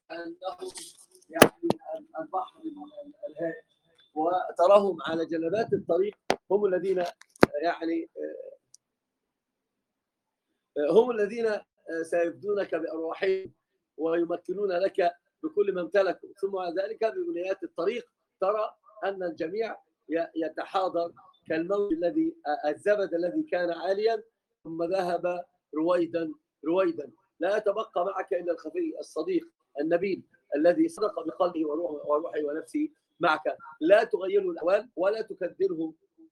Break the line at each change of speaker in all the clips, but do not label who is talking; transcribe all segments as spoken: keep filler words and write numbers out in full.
أنهم يعني البحر الهائل، وتراهم على جنبات الطريق هم الذين يعني هم الذين سيفدونك بأرواحهم ويمكنون لك بكل ما امتلكوا. ثم بعد ذلك ببنيات الطريق ترى أن الجميع يتحاضر كالموج الذي الزبد الذي كان عاليا ثم ذهب رويدا رويدا. لا يتبقى معك إلا الخفي الصديق النبيل الذي صدق بقلبه وروحه ونفسه معك. لا تغيره الأحوال ولا تكدره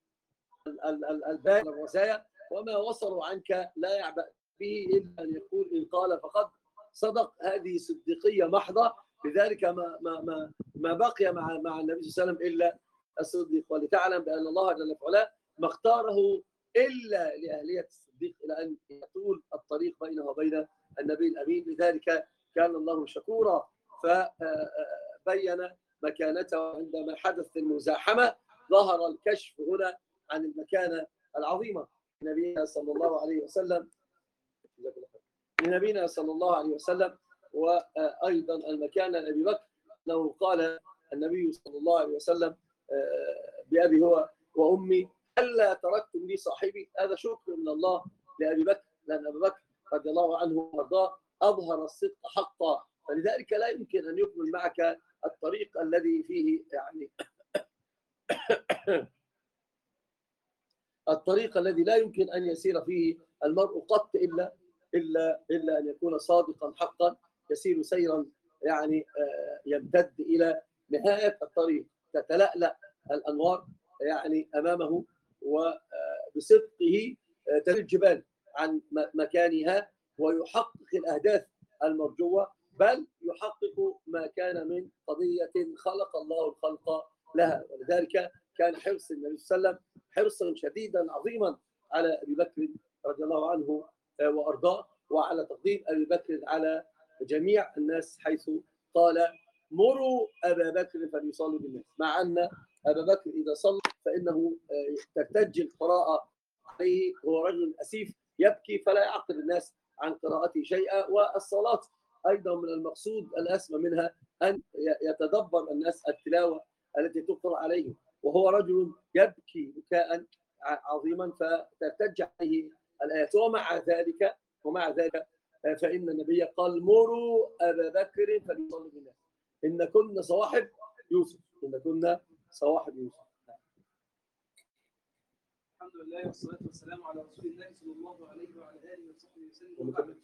البال الرزايا، وما وصلوا عنك لا يعبأ به إلا أن يقول إن قال فقد صدق. هذه صديقية محضة. لذلك ما ما ما ما بقي مع مع النبي صلى الله عليه وسلم إلا الصديق. ولتعلم بأن الله جل وعلا ما اختاره إلا لأهلية الصديق إلى أن يطول الطريق بينه وبين النبي الأمين. لذلك كان الله شكورا فبين مكانته عندما حدث المزاحمة. ظهر الكشف هنا عن المكانة العظيمة لنبينا صلى الله عليه وسلم لنبينا صلى الله عليه وسلم وأيضا المكانة لأبي بكر، أنه قال النبي صلى الله عليه وسلم بأبي هو وأمي ألا تركتم لي صاحبي. هذا شكر من الله لأبي بكر، لأن أبي بكر رضي الله عنه وارضاه أظهر الصدق حقا، فلذلك لا يمكن أن يكمل معك الطريق الذي فيه يعني الطريق الذي لا يمكن أن يسير فيه المرء قط إلا إلا إلا أن يكون صادقا حقا، يسير سيرا يعني يمتد إلى نهاية الطريق، تتلألأ الأنوار يعني أمامه، وبصدقه تزول الجبال عن مكانها ويحقق الأهداف المرجوة، بل يحقق ما كان من قضية خلق الله الخلق لها. ولذلك كان حرص النبي صلى الله عليه وسلم حرصا شديدا عظيما على أبي بكر رضي الله عنه وأرضاه، وعلى تقديم أبي بكر على جميع الناس، حيث قال مروا أبا بكر فليصلوا بالناس، مع أن أبا بكر إذا صلى فإنه ترتج القراءة عليه، هو رجل أسيف يبكي فلا يعقل الناس عن قراءته شيئا. والصلاة أيضا من المقصود الأسمى منها أن يتدبر الناس التلاوة التي تقرأ عليه، وهو رجل يبكي بكاء عظيما فترتج عليه الآيات. ومع ذلك ومع ذلك فإن النبي قال مروا أبا بكر فليصلوا بالناس إن كنا صواحب يوسف إن كنا صواحب يوسف.
الحمد لله والصلاة والسلام على رسول الله صلى الله عليه وعلى آله وصحبه وسلم.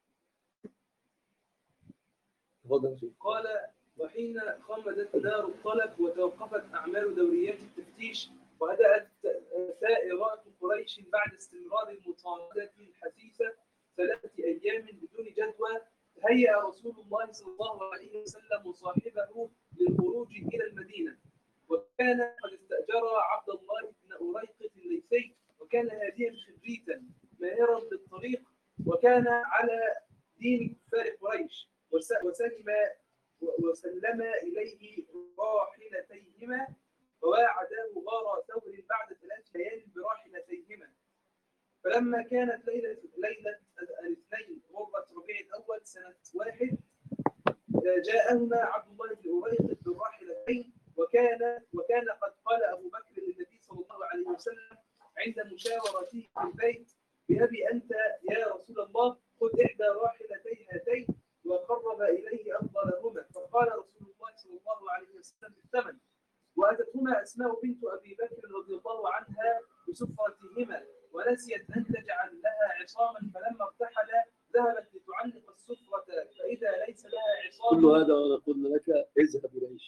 قال وحين خمدت دار الطلب وتوقفت أعمال دوريات التفتيش وهدأت ثائرات قريش بعد استمرار المطاردة الحثيثة ثلاثة أيام بدون جدوى، هيأ رسول الله صلى الله عليه وسلم وصاحبه للخروج إلى المدينة. وكان قد استأجر عبد الله بن أريقط الليثي، وكان هاديا خريتا ماهرا بالطريق، وكان على دين كفار قريش، وسلم وسلم إليه راحلتيهما وواعداه غار ثور بعد ثلاث ليال براحلتيهما. فلما كانت ليلة ليلة الاثنين غرة ربيع الأول سنة واحد جاءهما عبد الله بن أريقط بالراحلتين، وكان وكان قد قال أبو بكر للنبي صلى الله عليه وسلم عند مشاورته في البيت بأبي أنت يا رسول الله خذ إحدى راحلتي هاتين، وقرب إليه أفضلهما، فقال رسول الله صلى الله عليه وسلم بالثمن. وأتتهما أسماء بنت أبي بكر رضي الله عنها بسفرتهما، ونسيت أن تجعل لها عصاما، فلما ارتحل ذهبت لتعلق السفرة فإذا ليس لها عصام.
كل هذا وأنا قلنا لك اذهب إليه،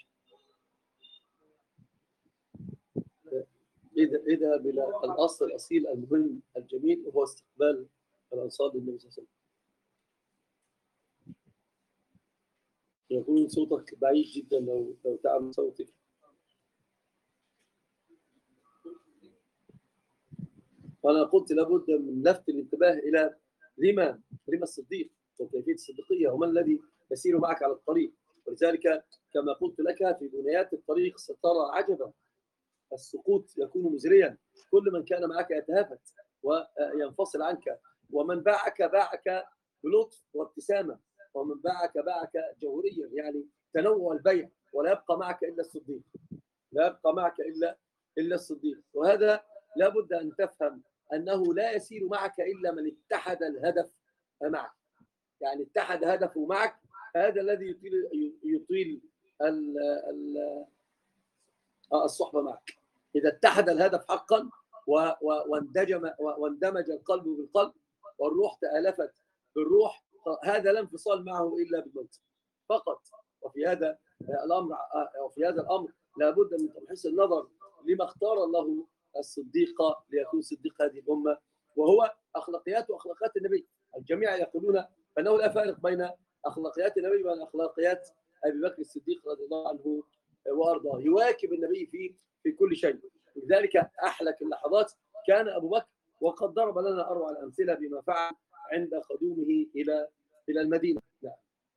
اذهب إلى الأصل الأصيل المهم الجميل، وهو استقبال الأنصار للنبي صلى الله عليه وسلم. يكون صوتك بعيد جدا لو لو تعمل صوتك. وأنا قلت لابد من لفت الانتباه إلى لما لما الصديق وكيفية الصديقية ومن الذي يسير معك على الطريق. ولذلك كما قلت لك في بنيات الطريق سترى عجبا، السقوط يكون مزريا، كل من كان معك يتهافت وينفصل عنك، ومن باعك باعك بلطف وابتسامة، ومن باعك باعك جوريا، يعني تنوع البيع، ولا يبقى معك الا الصديق، لا يبقى معك الا الا الصديق. وهذا لابد ان تفهم انه لا يسير معك الا من اتحد الهدف معك، يعني اتحد هدفه معك، هذا الذي يطيل يطيل الصحبه معك. اذا اتحد الهدف حقا واندجم واندمج القلب بالقلب والروح تآلفت بالروح، هذا لا انفصال معه الا بالموت فقط. وفي هذا الامر وفي هذا الامر لابد من تمحيص النظر لما اختار الله الصديق ليكون صديق هذه الامه، وهو اخلاقيات واخلاقيات النبي. الجميع يقولون انه لا فارق بين اخلاقيات النبي وبين اخلاقيات ابي بكر الصديق رضي الله عنه وارضاه، يواكب النبي في في كل شيء. لذلك احلك اللحظات كان ابو بكر، وقد ضرب لنا اروع الامثله بما فعل عند قدومه الى الى المدينه. نعم.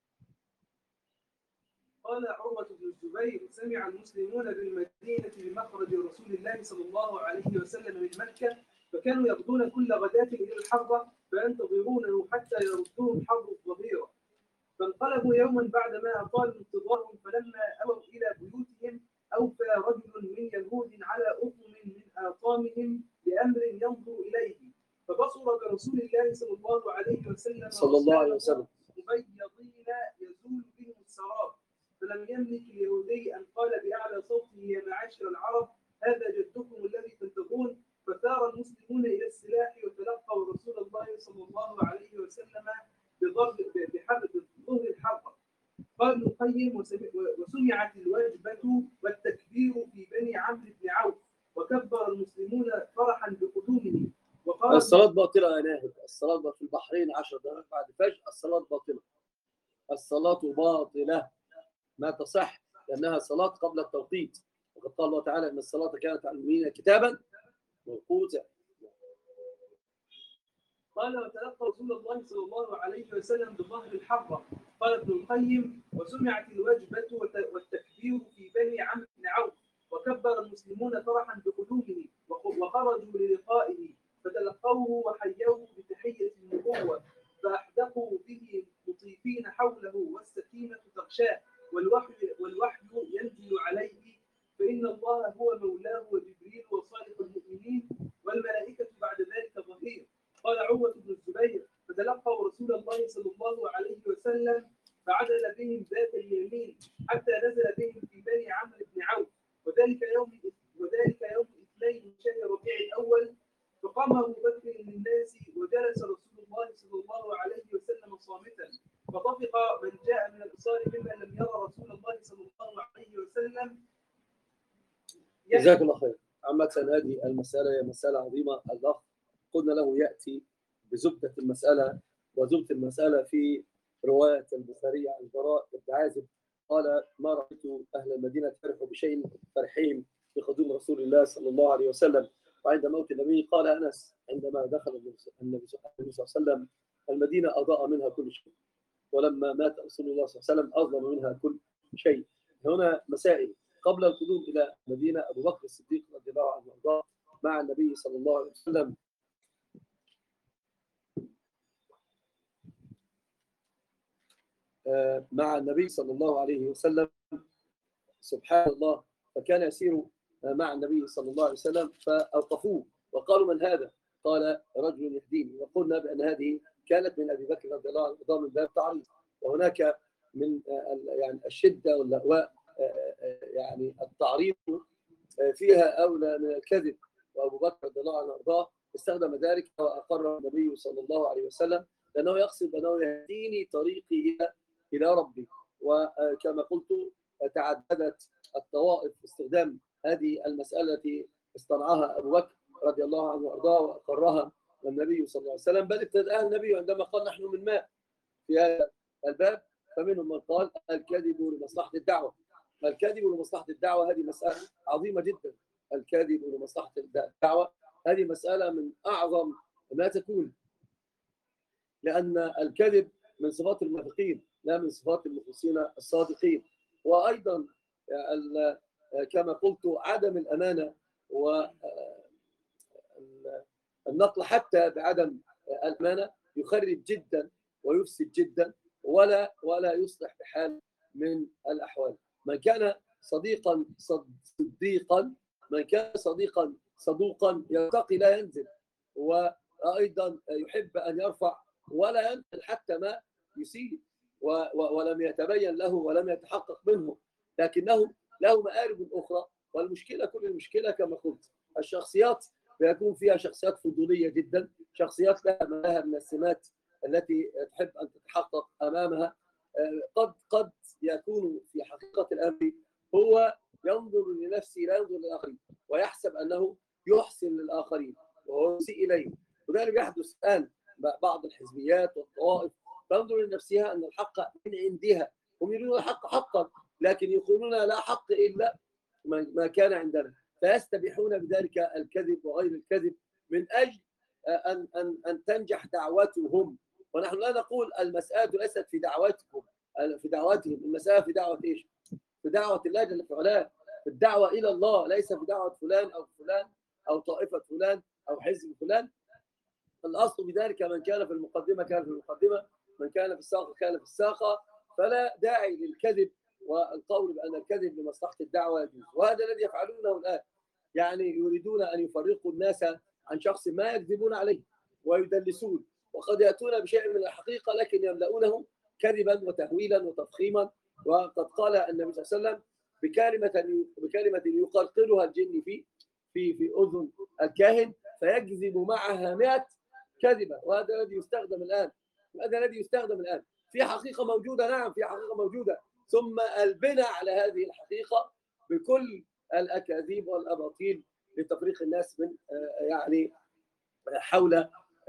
قال عروة بن الزبير: سمع المسلمون بالمدينة بمخرج رسول الله صلى الله عليه وسلم من مكة، فكانوا يغدون كل غداة إلى الحرة فينتظرونه حتى يردوهم حر الظهيرة. فانقلبوا يوما بعدما أطالوا انتظارهم، فلما أووا إلى بيوتهم أوفى رجل من يهود على أطم من آطامهم بأمر ينظر إليه، فبصر برسول الله صلى الله عليه وسلم
صلى الله عليه وسلم
مبيضين يزول بهم السراب، فلم يملك اليهودي أن قال بأعلى صوته: يا معاشر العرب، هذا جدكم الذي تنتظرون. فثار المسلمون إلى السلاح وتلقوا رسول الله صلى الله عليه وسلم بضرب بحرب ظهر الحرب. قال ابن القيم: وسمعت الوجبة والتكبير في بني عمرو بن عوف، وكبر المسلمون فرحا بقدومه. وقال
الصلاة باطلة يا ناهد، الصلاة في البحرين عشر دقائق بعد الفجر، الصلاة باطلة، الصلاة باطلة ما تصح، لأنها صلاة قبل التوقيت، وقد قال الله تعالى إن الصلاة كانت على المؤمنين كتابا موقوتا.
قال: وتلقى رسول الله صلى الله عليه وسلم بظهر الحرة. قال ابن القيم: وسمعت الوجبة والتكبير في بني عمرو بن عوف، وكبر المسلمون فرحا بقدومه وخرجوا للقائه، فتلقوه وحيوه بتحية النبوة، فأحدقوا به مطيفين حوله، والسكينة تغشاه، والوحي والوحي ينزل عليه، فإن الله هو مولاه وجبريل وصالح المؤمنين والملائكة بعد ذلك ظهير. قال عروة بن الزبير: فتلقوا رسول الله صلى الله عليه وسلم فعدل بهم ذات اليمين حتى نزل بهم في بني عمرو بن عوف، وذلك يوم وذلك يوم الاثنين من شهر ربيع الأول. فقام أبو بكر للناس، وجلس رسول الله صلى الله عليه وسلم صامتا، فطفق من جاء من الأنصار ممن لم يرى رسول الله صلى الله عليه وسلم.
جزاك الله خير. عامة هذه المسألة هي مسألة عظيمة. الأخ قلنا له يأتي بزبدة المسألة، وزبدة المسألة في رواية البخاري عن البراء بن عازب قال: ما رأيت أهل المدينة فرحوا بشيء فرحين بقدوم رسول الله صلى الله عليه وسلم. وعند موت النبي قال أنس: عندما دخل النبي صلى الله عليه وسلم المدينة أضاء منها كل شيء، ولما مات رسول الله صلى الله عليه وسلم أظلم منها كل شيء. هنا مسائل قبل القدوم إلى المدينة. أبو بكر الصديق رضي الله عنه وارضاه مع النبي صلى الله عليه وسلم مع النبي صلى الله عليه وسلم سبحان الله، فكان يسير مع النبي صلى الله عليه وسلم، فأوقفوه وقالوا: من هذا؟ قال: رجل يهديني. وقلنا بأن هذه كانت من أبي بكر رضي الله عنه من باب تعريض، وهناك من يعني الشدة واللأواء يعني التعريض فيها أولى من الكذب. وأبو بكر رضي الله عنه وارضاه استخدم ذلك وأقر النبي صلى الله عليه وسلم، لأنه يقصد أنه يهديني طريقي إلى إلى ربي. وكما قلت تعددت الطوائف في استخدام هذه المسألة التي اصطنعها أبو بكر رضي الله عنه وارضاه وأقرها النبي صلى الله عليه وسلم، بل ابتدأها النبي عندما قال: نحن من ماء في هذا الباب. فمنهم من قال: الكذب لمصلحة الدعوة. الكذب لمصلحة الدعوة هذه مسألة عظيمة جدا. الكذب لمصلحة الدعوة هذه مسألة من أعظم ما تكون، لأن الكذب من صفات المنافقين لا من صفات المخلصين الصادقين. وأيضا كما قلت عدم الأمانة والنقل حتى بعدم الأمانة يخرب جدا ويفسد جدا، ولا ولا يصلح بحال من الأحوال. من كان صديقا صديقا من كان صديقا صدوقا يرتقي لا ينزل، وأيضا يحب أن يرفع ولا ينزل حتى ما يسيء ولم يتبين له ولم يتحقق منه، لكنه له مآرب أخرى. والمشكلة كل المشكلة كما قلت الشخصيات بيكون فيها شخصيات فضولية جدا، شخصيات لها من السمات التي تحب أن تتحقق أمامها. قد قد يكون في حقيقة الأمر هو ينظر لنفسه لا ينظر للآخرين، ويحسب أنه يحسن للآخرين وهو يسيء إليه. وده اللي بيحدث الآن بعض الحزبيات والطوائف تنظر لنفسها أن الحق من عندها، هم يريدون الحق حقا لكن يقولون لا حق إلا ما كان عندنا، فيستبيحون بذلك الكذب وغير الكذب من أجل أن أن أن تنجح دعوتهم. ونحن لا نقول المسألة ليست في دعوتكم في دعوتهم، المسألة في دعوة إيش؟ في دعوة الله جل وعلا، في الدعوة إلى الله، ليس في دعوة فلان أو فلان أو طائفة فلان أو حزب فلان. الأصل بذلك من كان في المقدمة كان في المقدمة، من كان في الساقة كان في الساقة، فلا داعي للكذب والقول بأن الكذب لمصلحة الدعوة يجوز. وهذا الذي يفعلونه الآن، يعني يريدون أن يفرقوا الناس عن شخص ما يكذبون عليه ويدلسون، وقد يأتون بشيء من الحقيقة لكن يملؤونه كذبا وتهويلا وتفخيما. وقد قال النبي صلى الله عليه وسلم بكلمة بكلمة يقرقرها الجن في في في أذن الكاهن فيكذب معها مئة كذبة. وهذا الذي يستخدم الآن، هذا الذي يستخدم الآن في حقيقة موجودة، نعم في حقيقة موجودة، ثم البناء على هذه الحقيقة بكل الأكاذيب والأباطيل لتفريق الناس من يعني حول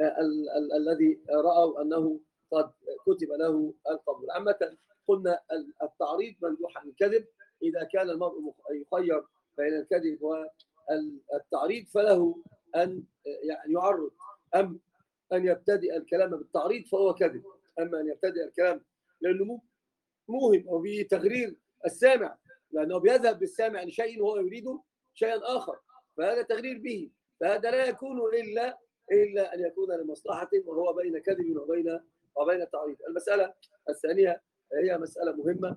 الذي رأوا أنه قد كتب له القبول. عامة قلنا التعريض ممدوح عن الكذب، إذا كان المرء يخير بين الكذب والتعريض فله أن يعني يعرض، أم أن يبتدئ الكلام بالتعريض فهو كذب، أما أن يبتدئ الكلام لأنه موهم أو بتغرير السامع، لأنه بيذهب بالسامع لشيء وهو يريد شيئا آخر، فهذا تغرير به، فهذا لا يكون إلا إلا أن يكون لمصلحة، وهو بين كذب وبين وبين تعريض. المسألة الثانية هي مسألة مهمة،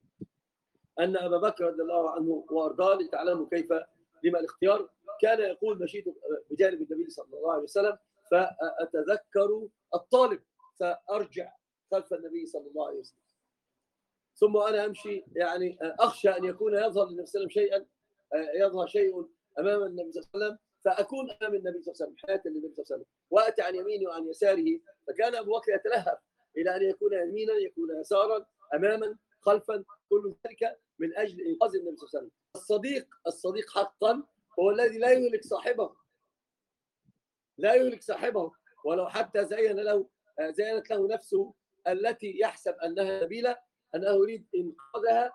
أن أبا بكر رضي الله عنه وأرضاه لتعلموا كيف لما الاختيار كان يقول مشيت بجانب النبي صلى الله عليه وسلم فأتذكر الطالب فأرجع خلف النبي صلى الله عليه وسلم، ثم أنا أمشي يعني أخشى أن يكون يظهر للنبي صلى الله عليه وسلم شيئا يظهر شيء أمام النبي صلى الله عليه وسلم فأكون أمام النبي صلى الله عليه وسلم حياة للنبي صلى الله عليه وسلم، وأتى عن يمينه وعن يساره، فكان أبو بكر يتلهف إلى أن يكون يمينا يكون يسارا أماما خلفا، كل ذلك من أجل إنقاذ النبي صلى الله عليه وسلم. الصديق الصديق حقا هو الذي لا يهلك صاحبه، لا يهلك صاحبه ولو حتى زين له زينت له نفسه التي يحسب أنها نبيلة أنه يريد إنقاذها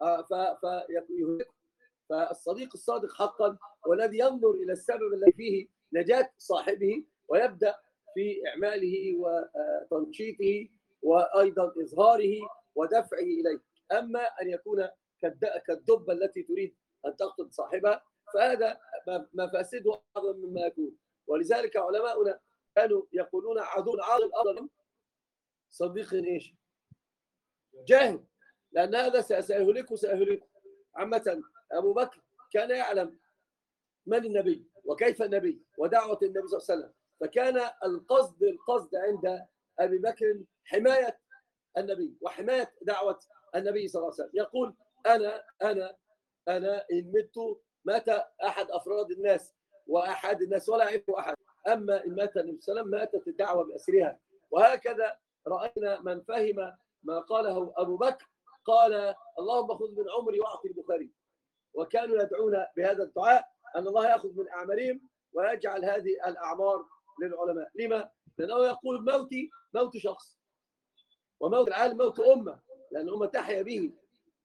فيهلك. فالصديق الصادق حقا والذي ينظر إلى السبب الذي فيه نجاة صاحبه ويبدأ في إعماله وتنشيطه وأيضا إظهاره ودفعه إليه. أما أن يكون كالدبة التي تريد أن تقتل صاحبها فهذا مفاسده أعظم مما يكون. ولذلك علماؤنا كانوا يقولون عدو عاقل أفضل صديق إيش؟ جاهل، لأن هذا سيهلكه سيهلكه. عامة أبو بكر كان يعلم من النبي وكيف النبي ودعوة النبي صلى الله عليه وسلم، فكان القصد القصد عند أبي بكر حماية النبي وحماية دعوة النبي صلى الله عليه وسلم. يقول أنا أنا أنا إن مت مات أحد أفراد الناس وأحد الناس ولا يعرف أحد، أما إن مات النبي صلى الله عليه وسلم ماتت الدعوة بأسرها. وهكذا رأينا من فهم ما قاله أبو بكر قال اللهم خذ من عمري وأعطي البخاري، وكانوا يدعون بهذا الدعاء أن الله يأخذ من أعمارهم ويجعل هذه الأعمار للعلماء. لما؟ لأنه يقول موتي موت شخص وموت العالم موت أمة، لأن أمة تحيا به.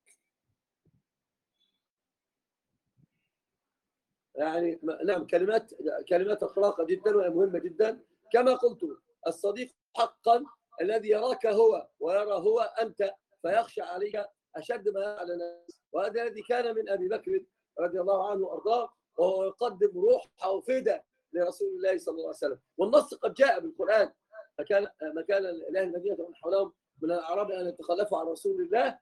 يعني نعم كلمات كلمات أخلاق جدا ومهمة جدا. كما قلت الصديق حقا الذي يراك هو ويرى هو أنت فيخشى عليك أشد ما على الناس، وهذا الذي كان من أبي بكر رضي الله عنه وأرضاه، وهو يقدم روحه وفداء لرسول الله صلى الله عليه وسلم. والنص قد جاء بالقرآن، فكان مكان أهل المدينة ومن حولهم من الأعراب أن يتخلفوا عن رسول الله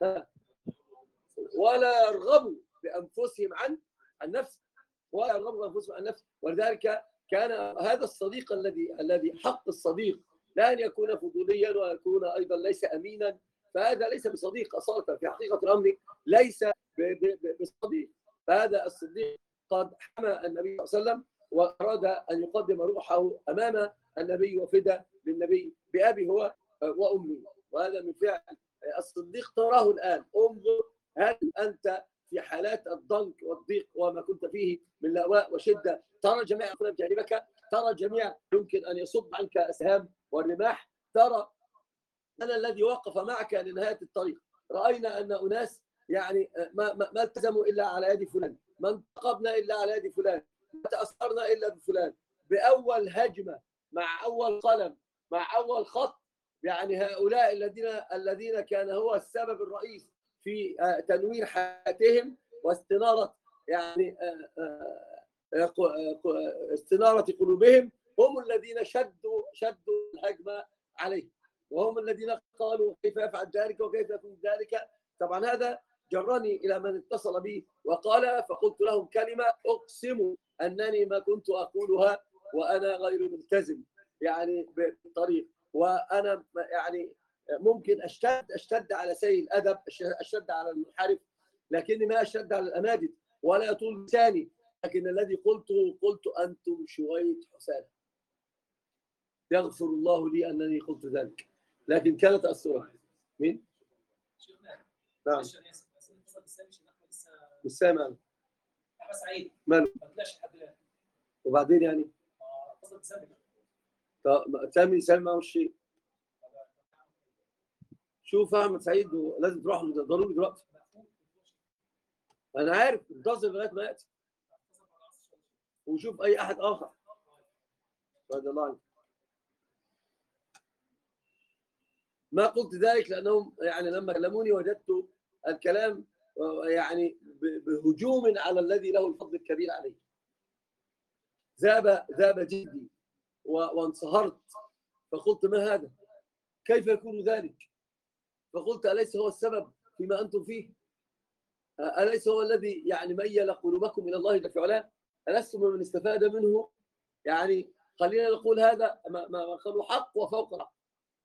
ولا يرغبوا بأنفسهم عن النفس ولا يرغبوا بأنفسهم عن النفس. ولذلك كان هذا الصديق الذي الذي حق الصديق لا أن يكون فضوليا ويكون أيضا ليس أمينا، فهذا ليس بصديق أصالة في حقيقة الأمر، ليس بصديق. فهذا الصديق قد حمى النبي صلى الله عليه وسلم وأراد أن يقدم روحه أمام النبي وفدى للنبي بأبي هو وأمي. وهذا من فعل الصديق تراه الآن. انظر هل أنت في حالات الضنك والضيق وما كنت فيه من لأواء وشدة ترى جميع أخونا بجانبك، ترى جميع يمكن أن يصب عنك أسهام والرماح، ترى أنا الذي وقف معك لنهاية الطريق. رأينا أن أناس يعني ما, ما, ما التزموا إلا على يد فلان، ما انتقبنا إلا على يد فلان، ما تأثرنا إلا بفلان. بأول هجمة مع أول قلم مع أول خط، يعني هؤلاء الذين الذين كان هو السبب الرئيس في تنوير حياتهم واستنارة يعني استنارة قلوبهم، هم الذين شدوا شدوا الهجمة عليه، وهم الذين قالوا كيف يفعل ذلك وكيف يكون ذلك. طبعا هذا جرني إلى من اتصل بي وقال، فقلت لهم كلمة أقسم أنني ما كنت أقولها وأنا غير ملتزم يعني بالطريق، وأنا يعني ممكن أشتد أشتد على سيء الأدب، أشتد على المنحرف، لكني ما أشتد على الأماجد ولا يطول لساني. لكن الذي قلته قلت أنتم شوية حسان، يغفر الله لي أنني قلت ذلك، لكن كانت تأثرا. مين؟ نعم مش سامع.
احمد سعيد
ماله؟
ما طلعش لحد الان.
وبعدين يعني
اتصل بسامي.
طب سامي سامي معه الشيء. شوف احمد سعيد لازم تروح له ضروري دلوقتي. انا عارف انتظر لغايه ما ياتي وشوف اي احد اخر. رضي الله عنك. ما قلت ذلك لانهم يعني لما كلموني وجدت الكلام يعني بهجوم على الذي له الفضل الكبير عليه. ذاب ذاب جدي وانصهرت، فقلت ما هذا؟ كيف يكون ذلك؟ فقلت أليس هو السبب فيما أنتم فيه؟ أليس هو الذي يعني ميل قلوبكم إلى الله جل وعلا؟ ألستم من استفاد منه؟ يعني خلينا نقول هذا ما قالوا حق وفوق الحق.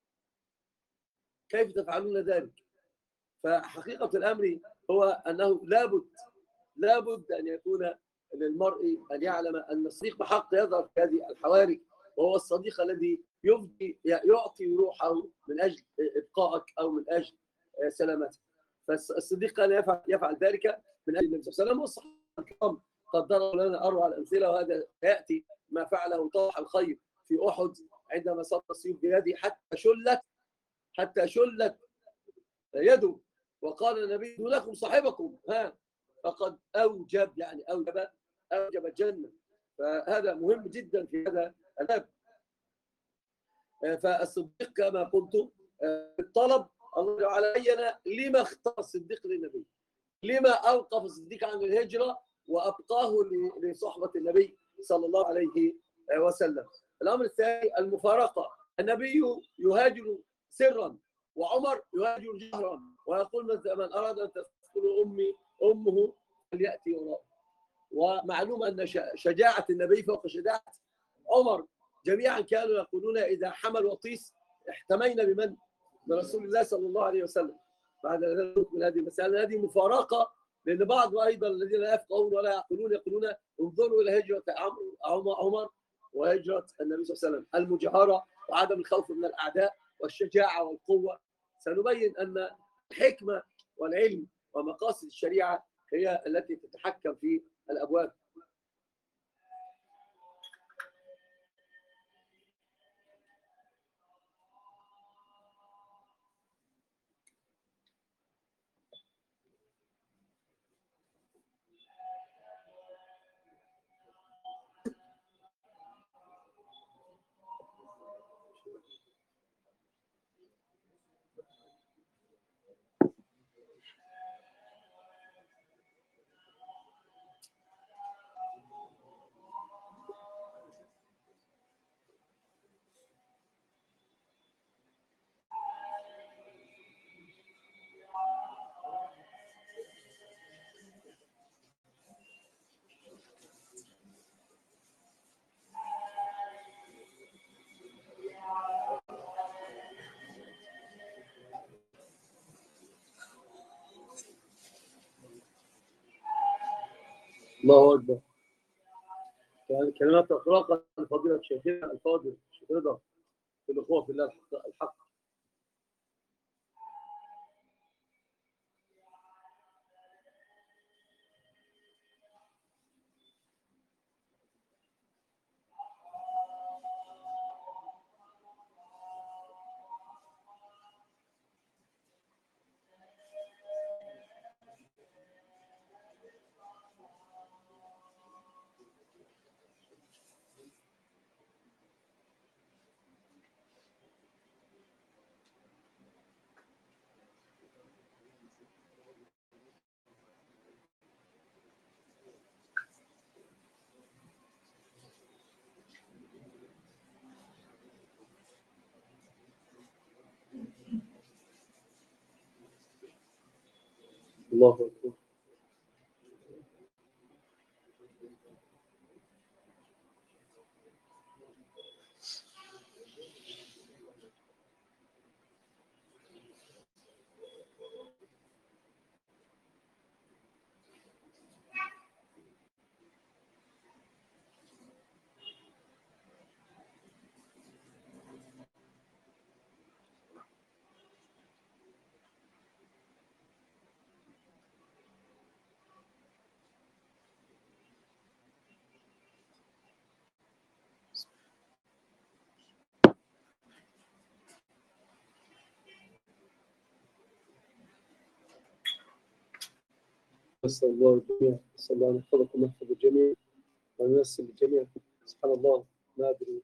كيف تفعلون ذلك؟ فحقيقة الأمر هو أنه لابد لابد أن يكون للمرء أن يعلم أن الصديق بحق يظهر في هذه الحواري، وهو الصديق الذي يفضي يعطي روحه من أجل إبقائك أو من أجل سلامتك. فالصديق كان يفعل, يفعل ذلك من أجل النبي صلى الله عليه وسلم. والصحابة الكرام قدروا لنا أروع الأمثلة، وهذا يأتي ما فعله طلحة الخير في أحد عندما صد السيوف بيده حتى شلت حتى شلت يده، وقال النبي لكم صاحبكم ها فقد أوجب يعني أوجب أوجب الجنة. فهذا مهم جدا في هذا الباب. فالصديق كما قلت الطلب الله تعالى بين لما اختار الصديق للنبي، لما أوقف الصديق عن الهجرة وأبقاه لصحبة النبي صلى الله عليه وسلم. الأمر الثاني المفارقة. النبي يهاجر سرا وعمر يهاجر جهرا، ويقول من أراد أن تدخل أمي أمه فليأتي وراءه. ومعلوم أن شجاعة النبي فوق شجاعة عمر. جميعا كانوا يقولون إذا حمل وطيس احتمينا بمن؟ برسول الله صلى الله عليه وسلم. بعد ذلك من هذه المسألة هذه مفارقة، لأن بعض أيضا الذين لا يفقهون ولا يعقلون يقولون انظروا إلى هجرة عمر وهجرة النبي صلى الله عليه وسلم، المجاهرة وعدم الخوف من الأعداء والشجاعة والقوة. سنبين أن الحكمة والعلم ومقاصد الشريعة هي التي تتحكم في الأبواب. الله أكبر. يعني كلمات إطلاقا فضيلة شيخنا الفاضل الشيخ رضا في الأخوة في الله الحق, الحق. الله أكبر. نسأل الله الجميع، نسأل الله أن يحفظكم ويحفظ الجميع وأن ييسر للجميع. سبحان الله، ما أدري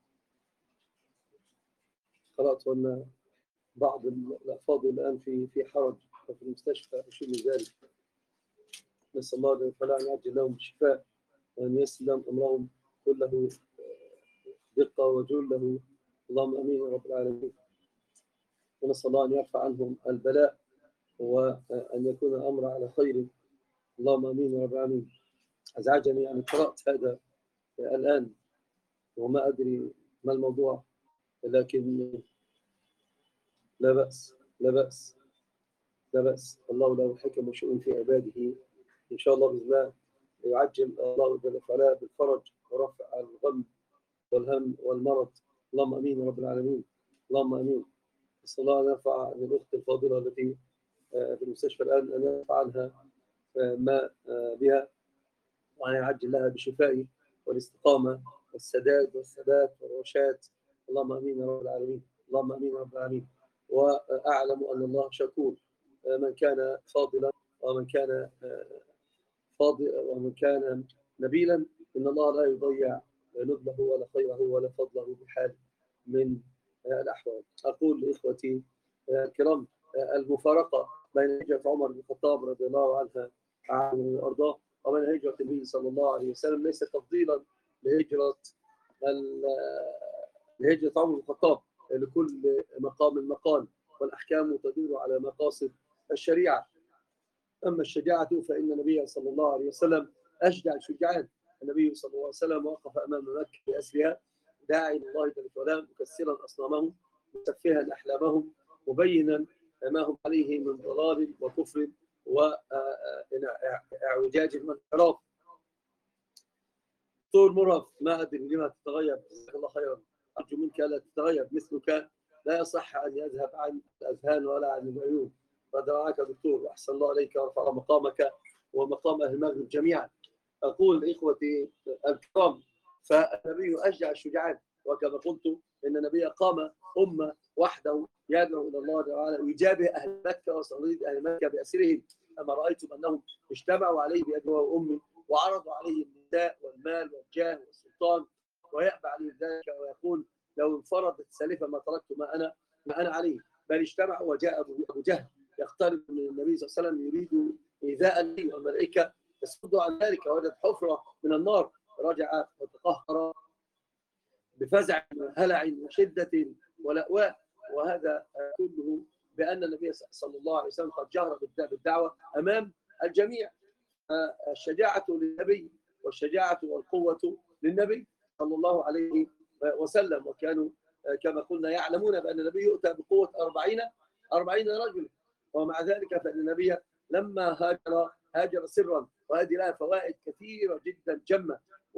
قرأت أن بعض الأفاضل الآن في في حرج في المستشفى أو شيء من ذلك. نسأل الله جل وعلا أن يعجل لهم بالشفاء وأن ييسر لهم أمرهم كله دقة وجله. اللهم آمين يا رب العالمين. ونسأل الله أن يرفع عنهم البلاء وأن يكون الأمر على خير. اللهم آمين يا رب العالمين. أزعجني يعني قرأت هذا الآن وما أدري ما الموضوع، لكن لا بأس لا بأس لا بأس. الله له حكم وشؤون في عباده. إن شاء الله بإذن الله يعجل الله جل وعلا بالفرج ورفع الغم والهم والمرض. اللهم آمين يا رب العالمين. اللهم آمين. نسأل الله أن يرفع عن الأخت الفاضلة التي في المستشفى الآن، أن يرفع عنها ما بها وأن يعجل لها بشفائه والاستقامة والسداد والثبات والرشاد. اللهم آمين يا رب العالمين. اللهم آمين يا رب العالمين. وأعلم أن الله شكور. من كان فاضلا ومن كان فاضل ومن كان نبيلا إن الله لا يضيع نبله ولا خيره ولا فضله بحال من الأحوال. أقول لإخوتي الكرام، المفارقة بين هجرة عمر بن الخطاب رضي الله عنها عنه وأرضاه وبين هجرة النبي صلى الله عليه وسلم ليس تفضيلا لهجرة لهجرة عمر بن الخطاب. لكل مقام مقال والأحكام تدور على مقاصد الشريعة. أما الشجاعة فإن النبي صلى الله عليه وسلم أشجع الشجعان. النبي صلى الله عليه وسلم وقف أمام مكة بأسرها داعي الله جل وعلا مكسرا أصنامهم مسفها أحلامهم مبينا ما هم عليه من ضلال وكفر واعوجاج وانحراف. طول مرهف ما أدري لما تتغير. جزاك الله خيرا. أرجو منك ألا تتغير. مثلك لا يصح أن يذهب عن الأذهان ولا عن العيون. فدعاك دكتور وأحسن الله عليك ورفع مقامك ومقام أهل المغرب جميعا. أقول إخوتي الكرام، فالنبي أشجع الشجعان، وكما قلت إن النبي قام أمة وحده يدعو إلى الله تعالى ويجابه أهل مكة وصليب أهل مكة بأسرهم. أما رأيتم أنهم اجتمعوا عليه بأبي وأمي وعرضوا عليه النساء والمال والجاه والسلطان ويأبى عليه ذلك ويقول لو انفردت سالفة ما تركت ما أنا ما أنا عليه. بل اجتمعوا وجاء أبو جهل يقترب من النبي صلى الله عليه وسلم يريد إيذاء النبي والملائكة يصد عن ذلك ووجد حفرة من النار. رجع وتقهقر بفزع وهلع وشدة ولأواء. وهذا كله بأن النبي صلى الله عليه وسلم قد جهر بالدعوة أمام الجميع. الشجاعة للنبي والشجاعة والقوة للنبي صلى الله عليه وسلم. وكانوا كما قلنا يعلمون بأن النبي يؤتى بقوة أربعين أربعين رجل، ومع ذلك فإن النبي لما هاجر هاجر سرا، وهذه لها فوائد كثيرة جدا جمة.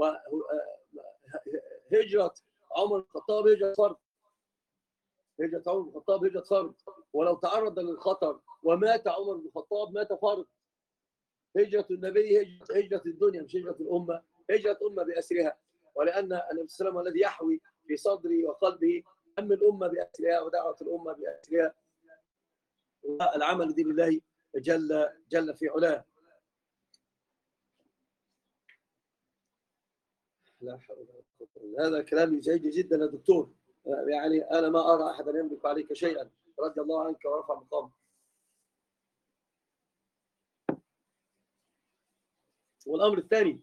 وهجرة عمر الخطاب هجرة فرض، هجرة عمر بن الخطاب هجرة فرض، ولو تعرض للخطر ومات عمر بن الخطاب مات فرض. هجرة النبي هجرة, هجرة الدنيا مش هجرة الأمة، هجرة أمة بأسرها، ولأن النبي صلى الله عليه وسلم الذي يحوي في صدره وقلبه هم الأمة بأسرها ودعوة الأمة بأسرها والعمل لدين الله جل جل في علاه. لا حول ولا قوة إلا بالله. هذا كلام يزعجني جدا يا دكتور، يعني أنا ما أرى أحدا يملك عليك شيئا، رضي الله عنك ورفع مقامك. والأمر الثاني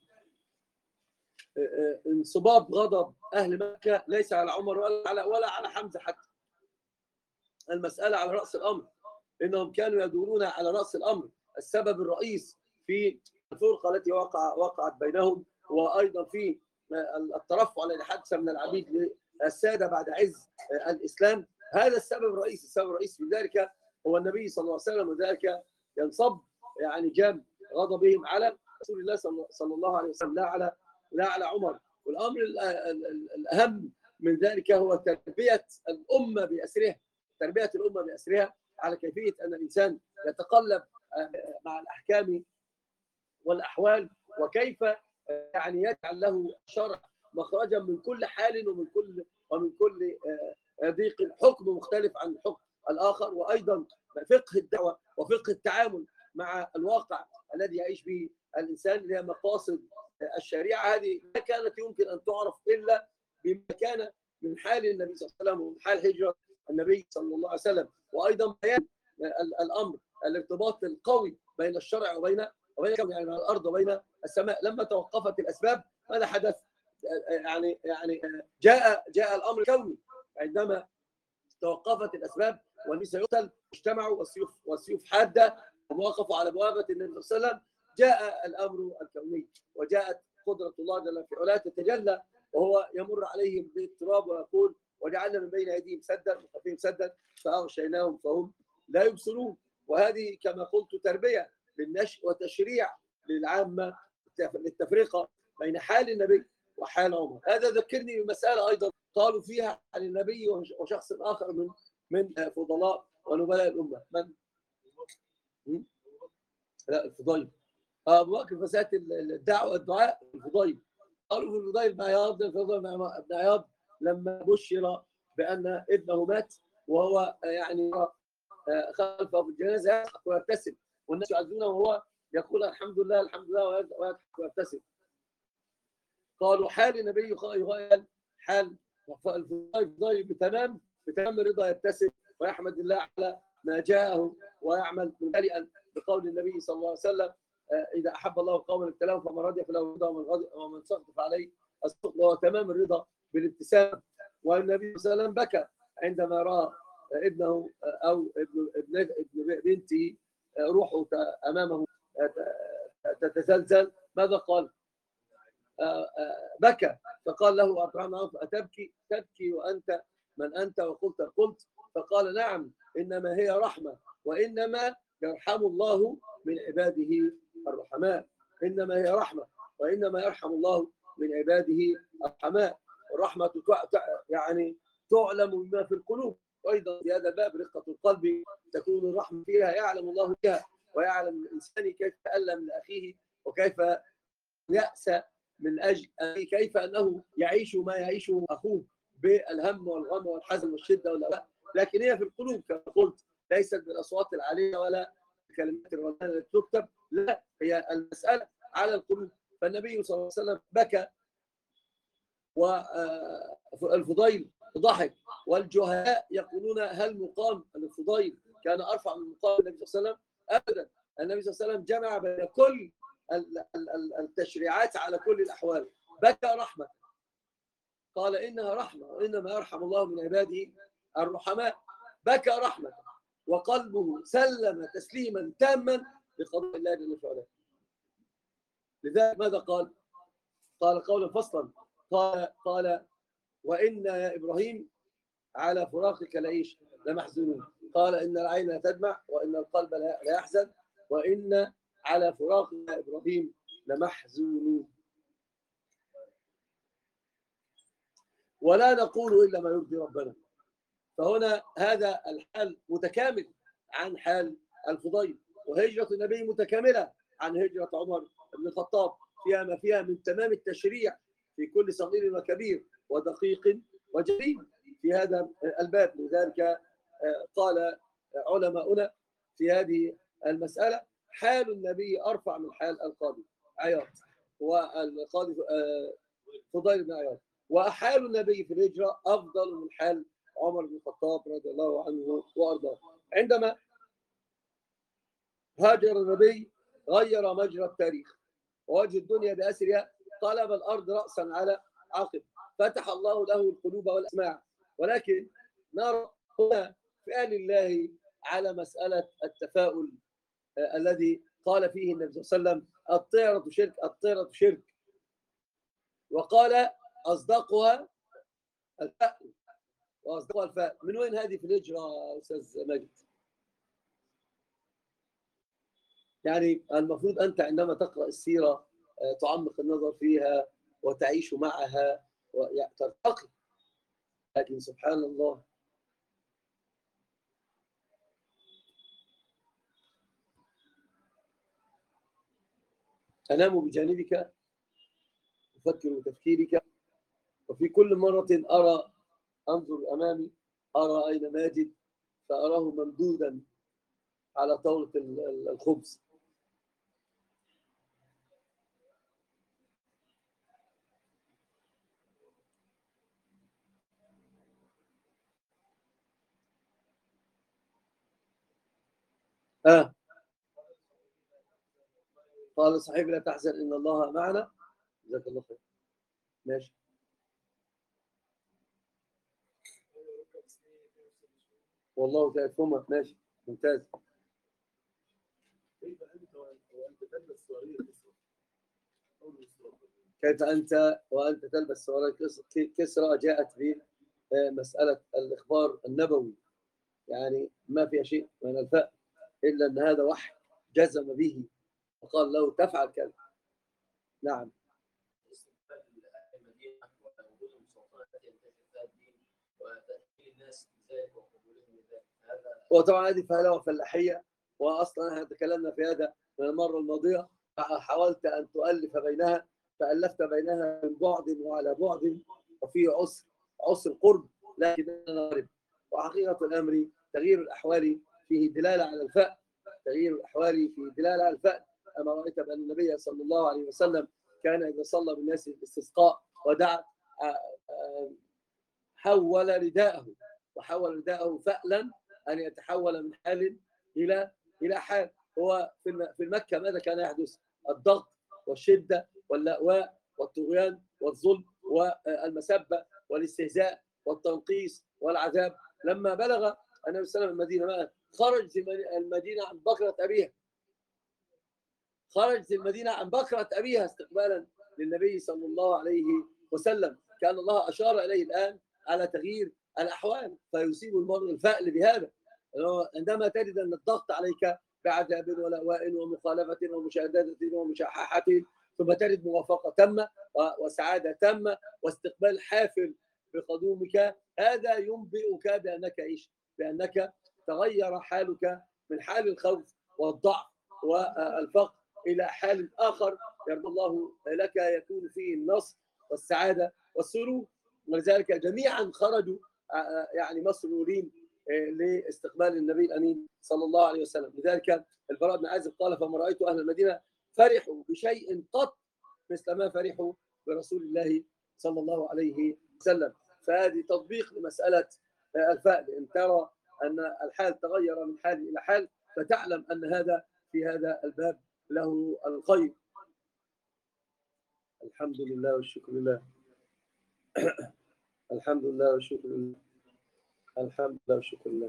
انصباب غضب أهل مكة ليس على عمر ولا على ولا على حمزة حتى، المسألة على رأس الأمر، إنهم كانوا يدورون على رأس الأمر. السبب الرئيس في الفرقة التي وقع وقعت بينهم، وأيضا في الترفع الذي حدث من العبيد للسادة بعد عز الإسلام، هذا السبب الرئيسي. السبب الرئيسي في ذلك هو النبي صلى الله عليه وسلم، وذلك ينصب يعني جام غضبهم على رسول الله صلى الله عليه وسلم، لا على لا على عمر. والأمر الأهم من ذلك هو تربية الأمة بأسرها، تربية الأمة بأسرها على كيفية أن الإنسان يتقلب مع الأحكام والأحوال، وكيف يعني يجعل له شرع مخرجا من كل حال ومن كل ومن كل ضيق، حكم مختلف عن الحكم الآخر، وأيضا فقه الدعوة وفقه التعامل مع الواقع الذي يعيش به الإنسان، اللي هي مقاصد الشريعة. هذه ما كانت يمكن أن تعرف إلا بما كان من حال النبي صلى الله عليه وسلم ومن حال هجرة النبي صلى الله عليه وسلم، وأيضا بيان الأمر الارتباط القوي بين الشرع وبين وبين يعني الأرض وبين السماء. لما توقفت الأسباب ماذا حدث؟ يعني يعني جاء جاء الأمر الكوني. عندما توقفت الأسباب والناس يقتل اجتمعوا والسيوف والسيوف حادة ووقفوا على بوابة النبي صلى الله عليه وسلم، جاء الأمر الكوني، وجاءت قدرة الله جل في علاه تتجلى، وهو يمر عليهم بالتراب ويقول وجعلنا من بين أيديهم سدا ومن خلفهم سدا فأغشيناهم فهم لا يبصرون. وهذه كما قلت تربية للنشء وتشريع للعامة للتفرقة بين حال النبي وحال عمر. هذا ذكرني بمسألة أيضا قالوا فيها عن النبي وشخص آخر من من فضلاء ونبلاء الأمة. من؟ لا الفضيل. أبو بكر فساد الدعوة الدعاء الفضيل. قالوا في الفضيل بن عياض الفضيل بن عياض لما بشر بأن ابنه مات وهو يعني خلفه في الجنازة يضحك ويبتسم، والناس يعزونه وهو يقول الحمد لله الحمد لله ويضحك ويبتسم. قالوا حال النبي يغير حال الفضيل بتمام بتمام الرضا، يبتسم ويحمد الله على ما جاءه ويعمل ممتلئا بقول النبي صلى الله عليه وسلم إذا أحب الله قوما ابتلاهم فمن رضي فله رضا ومن غضب ومن سخط فعليه السخط، وهو تمام الرضا بالابتسام. والنبي صلى الله عليه وسلم بكى عندما رأى ابنه أو ابن ابن ابن بنته روحه أمامه تتزلزل. ماذا قال؟ بكى. فقال له عبد الرحمن عوف أتبكي؟ تبكي وأنت من أنت وقلت قلت؟ فقال نعم إنما هي رحمة، وإنما يرحم الله من عباده الرحماء. إنما هي رحمة وإنما يرحم الله من عباده الرحماء. الرحمة يعني تعلم بما في القلوب، وأيضا في هذا الباب رقة القلب تكون الرحمة فيها، يعلم الله بها ويعلم الإنسان كيف تألم لأخيه وكيف يأسى من أجل أخيه، كيف أنه يعيش ما يعيشه أخوه بالهم والغم والحزن والشدة والأولاء، لكن هي في القلوب كما قلت، ليست بالأصوات العالية ولا الكلمات الرنانة التي تكتب، لا هي المسألة على القلوب. فالنبي صلى الله عليه وسلم بكى والفضيل ضحك، والجهلاء يقولون هل مقام الفضيل كان أرفع من مقام النبي صلى الله عليه وسلم؟ أبدا. النبي صلى الله عليه وسلم جمع بين كل التشريعات على كل الأحوال. بكى رحمة، قال إنها رحمة وإنما يرحم الله من عباده الرحماء. بكى رحمة وقلبه سلم تسليما تاما بقضاء الله جل وعلا. لذلك ماذا قال؟ قال قولا فصلا، قال قال وإن يا إبراهيم على فراقك لعيش لمحزونون. قال إن العين لا تدمع وإن القلب لا يحزن وإن على فراق إبراهيم لمحزونون. ولا نقول إلا ما يرضي ربنا. فهنا هذا الحال متكامل عن حال الفضيل، وهجرة النبي متكاملة عن هجرة عمر بن الخطاب، فيها ما فيها من تمام التشريع في كل صغير وكبير ودقيق وجليل في هذا الباب. لذلك قال علماؤنا في هذه المسألة: حال النبي أرفع من حال القاضي عياض والقاضي فضيل بن عياض، وحال النبي في الهجرة أفضل من حال عمر بن الخطاب رضي الله عنه وأرضاه. عندما هاجر النبي غير مجرى التاريخ ووجه الدنيا بأسرها، قلب الأرض رأسا على عقب، فتح الله له القلوب والأسماع. ولكن نرى هنا فعل الله على مسألة التفاؤل آه الذي قال فيه النبي صلى الله عليه وسلم: الطيرة شرك، الطيرة شرك، وقال أصدقها الفأل وأصدقها الفأل. من وين هذه في الهجرة أستاذ ماجد؟ يعني المفروض أنت عندما تقرأ السيرة تعمق النظر فيها وتعيش معها وترتقي، لكن سبحان الله أنام بجانبك أفكر بتفكيرك، وفي كل مرة أرى أنظر أمامي أرى أين ماجد فأراه ممدودا على طاولة الخبز. آه. قال صاحبي: لا تحزن إن الله معنا. جزاك الله خير. ماشي. والله تعالى فهمك. ماشي ممتاز. كيف أنت وأنت تلبس سواري كسرى جاءت بمسألة الإخبار النبوي، يعني ما فيها شيء من الفأل إلا أن هذا وحي جزم به وقال له تفعل كذا. نعم. وطبعا هذه فهلوة فلاحية، وأصلا احنا تكلمنا في هذا من المرة الماضية، حاولت أن تؤلف بينها فألفت بينها من بعد وعلى بعد، وفي عسر عسر قرب لكننا نقرب. وحقيقة الأمر تغيير الأحوال فيه دلالة على الفأل، تغيير الأحوال فيه دلالة على الفأل. أما رأيت بأن النبي صلى الله عليه وسلم كان إذا صلى بالناس الاستسقاء ودعا حول رداءه، وحول رداءه فألا أن يتحول من حال إلى إلى حال. هو في المكة ماذا كان يحدث؟ الضغط والشدة واللأواء والطغيان والظلم والمسبة والاستهزاء والتنقيص والعذاب. لما بلغ النبي صلى الله عليه وسلم المدينة ما خرج المدينة عن بكرة أبيها، خرج المدينة عن بكرة أبيها استقبالا للنبي صلى الله عليه وسلم. كان الله أشار إليه الآن على تغيير الأحوال، فيصيب المرء الفأل بهذا. عندما تجد أن الضغط عليك بعذاب ولأواء ومخالفة ومشادة ومشاححة، ثم تجد موافقة تامة وسعادة تامة واستقبال حافل بقدومك، هذا ينبئك بأنك إيش؟ بأنك تغير حالك من حال الخوف والضعف والفقر إلى حال آخر يرضى الله لك يكون فيه النصر والسعادة والسرور. ولذلك جميعا خرجوا يعني مسرورين لاستقبال النبي الأمين صلى الله عليه وسلم. لذلك البراء بن عازب قال: فما رأيت أهل المدينة فرحوا بشيء قط مثل ما فرحوا برسول الله صلى الله عليه وسلم. فهذه تطبيق لمسألة الفأل. إن ترى أن الحال تغير من حال إلى حال فتعلم أن هذا في هذا الباب له الخير. الحمد لله والشكر لله. الحمد لله والشكر لله. الحمد لله والشكر لله.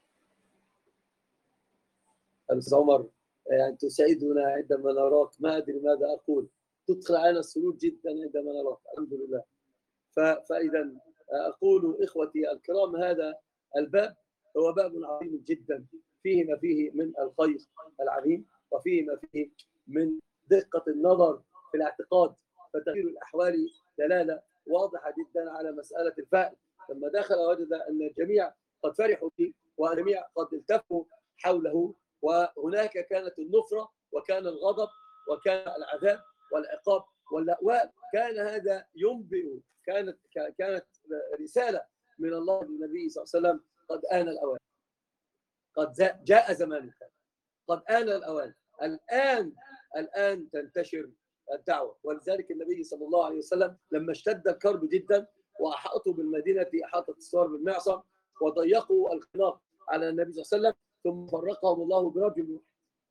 أستاذ عمر، يعني تسعدنا عندما نراك، ما أدري ماذا أقول، تدخل علينا السرور جدا عندما نراك. الحمد لله. فإذا أقول إخوتي الكرام، هذا الباب هو باب عظيم جدا فيه ما فيه من الخير العظيم، وفيه ما فيه من دقة النظر في الاعتقاد. فتغيير الأحوال دلالة واضحة جدا على مسألة الفأل. لما دخل وجد أن الجميع قد فرحوا به والجميع قد التفوا حوله، وهناك كانت النفرة وكان الغضب وكان العذاب والعقاب واللأواء. كان هذا ينبئ، كانت كانت رسالة من الله للنبي صلى الله عليه وسلم: قد آن الأوان، قد جاء زمان، قد آن الأوان. الآن الآن تنتشر الدعوة. ولذلك النبي صلى الله عليه وسلم لما اشتد الكرب جدا وأحاطوا بالمدينة إحاطة السوار بالمعصم وضيقوا الخناق على النبي صلى الله عليه وسلم، ثم فرقهم الله برجل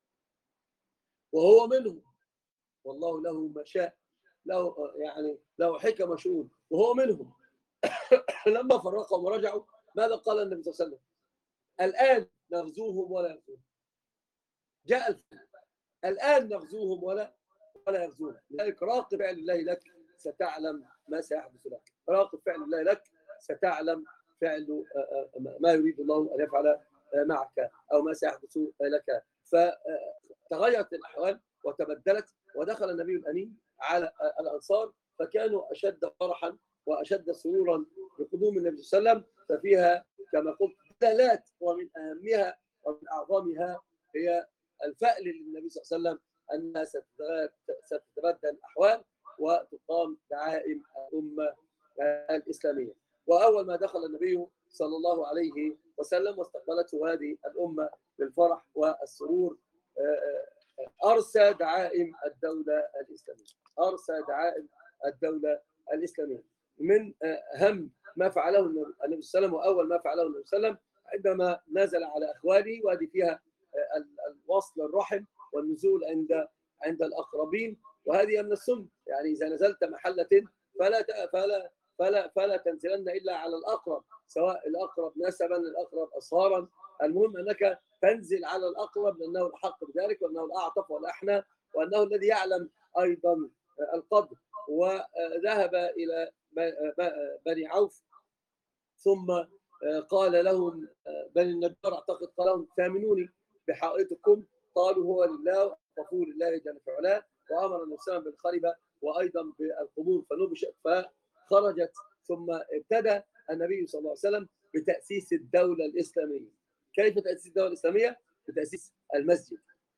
وهو منهم، والله له ما شاء، له يعني له حكم شؤون، وهو منهم. لما فرقهم ورجعوا ماذا قال النبي صلى الله عليه وسلم؟ الآن نغزوهم ولا يغزوهم. جاء الفعل. الآن نغزوهم ولا ولا يغزوهم. لذلك راقب فعل الله لك ستعلم ما سيحدث لك. راقب فعل الله لك ستعلم فعل ما يريد الله أن يفعل معك أو ما سيحدث لك. فتغيرت الأحوال وتبدلت، ودخل النبي الأمين على الأنصار فكانوا أشد فرحا وأشد سرورا بقدوم النبي صلى الله عليه وسلم. ففيها كما قلت دلالات، ومن أهمها ومن أعظمها هي الفأل للنبي صلى الله عليه وسلم أنها ستتبدل الأحوال وتقام دعائم الأمة الإسلامية. وأول ما دخل النبي صلى الله عليه وسلم واستقبلته هذه الأمة بالفرح والسرور أرسى دعائم الدولة الإسلامية. أرسى دعائم الدولة الإسلامية. من أهم ما فعله النبي صلى الله عليه وسلم، وأول ما فعله النبي صلى الله عليه وسلم عندما نزل على أخوانه، وهذه فيها الوصل الرحم والنزول عند عند الأقربين، وهذه من السنة. يعني إذا نزلت محلة فلا فلا فلا فلا تنزلن إلا على الأقرب، سواء الأقرب نسبا الأقرب أصهارا، المهم أنك تنزل على الأقرب لأنه الحق بذلك، وأنه الأعطف والأحنى، وأنه الذي يعلم أيضا القدر. وذهب إلى بني عوف ثم قال لهم بني النجار اعتقد قال لهم: ثامنوني بحائطكم. قالوا: هو لله وقفوا لله جل في علاه. وامر النبي صلى الله عليه وسلم بالخربه وايضا بالقبور فنبشت فخرجت. ثم ابتدى النبي صلى الله عليه وسلم بتاسيس الدوله الاسلاميه. كيف تاسيس الدوله الاسلاميه؟ بتاسيس المسجد.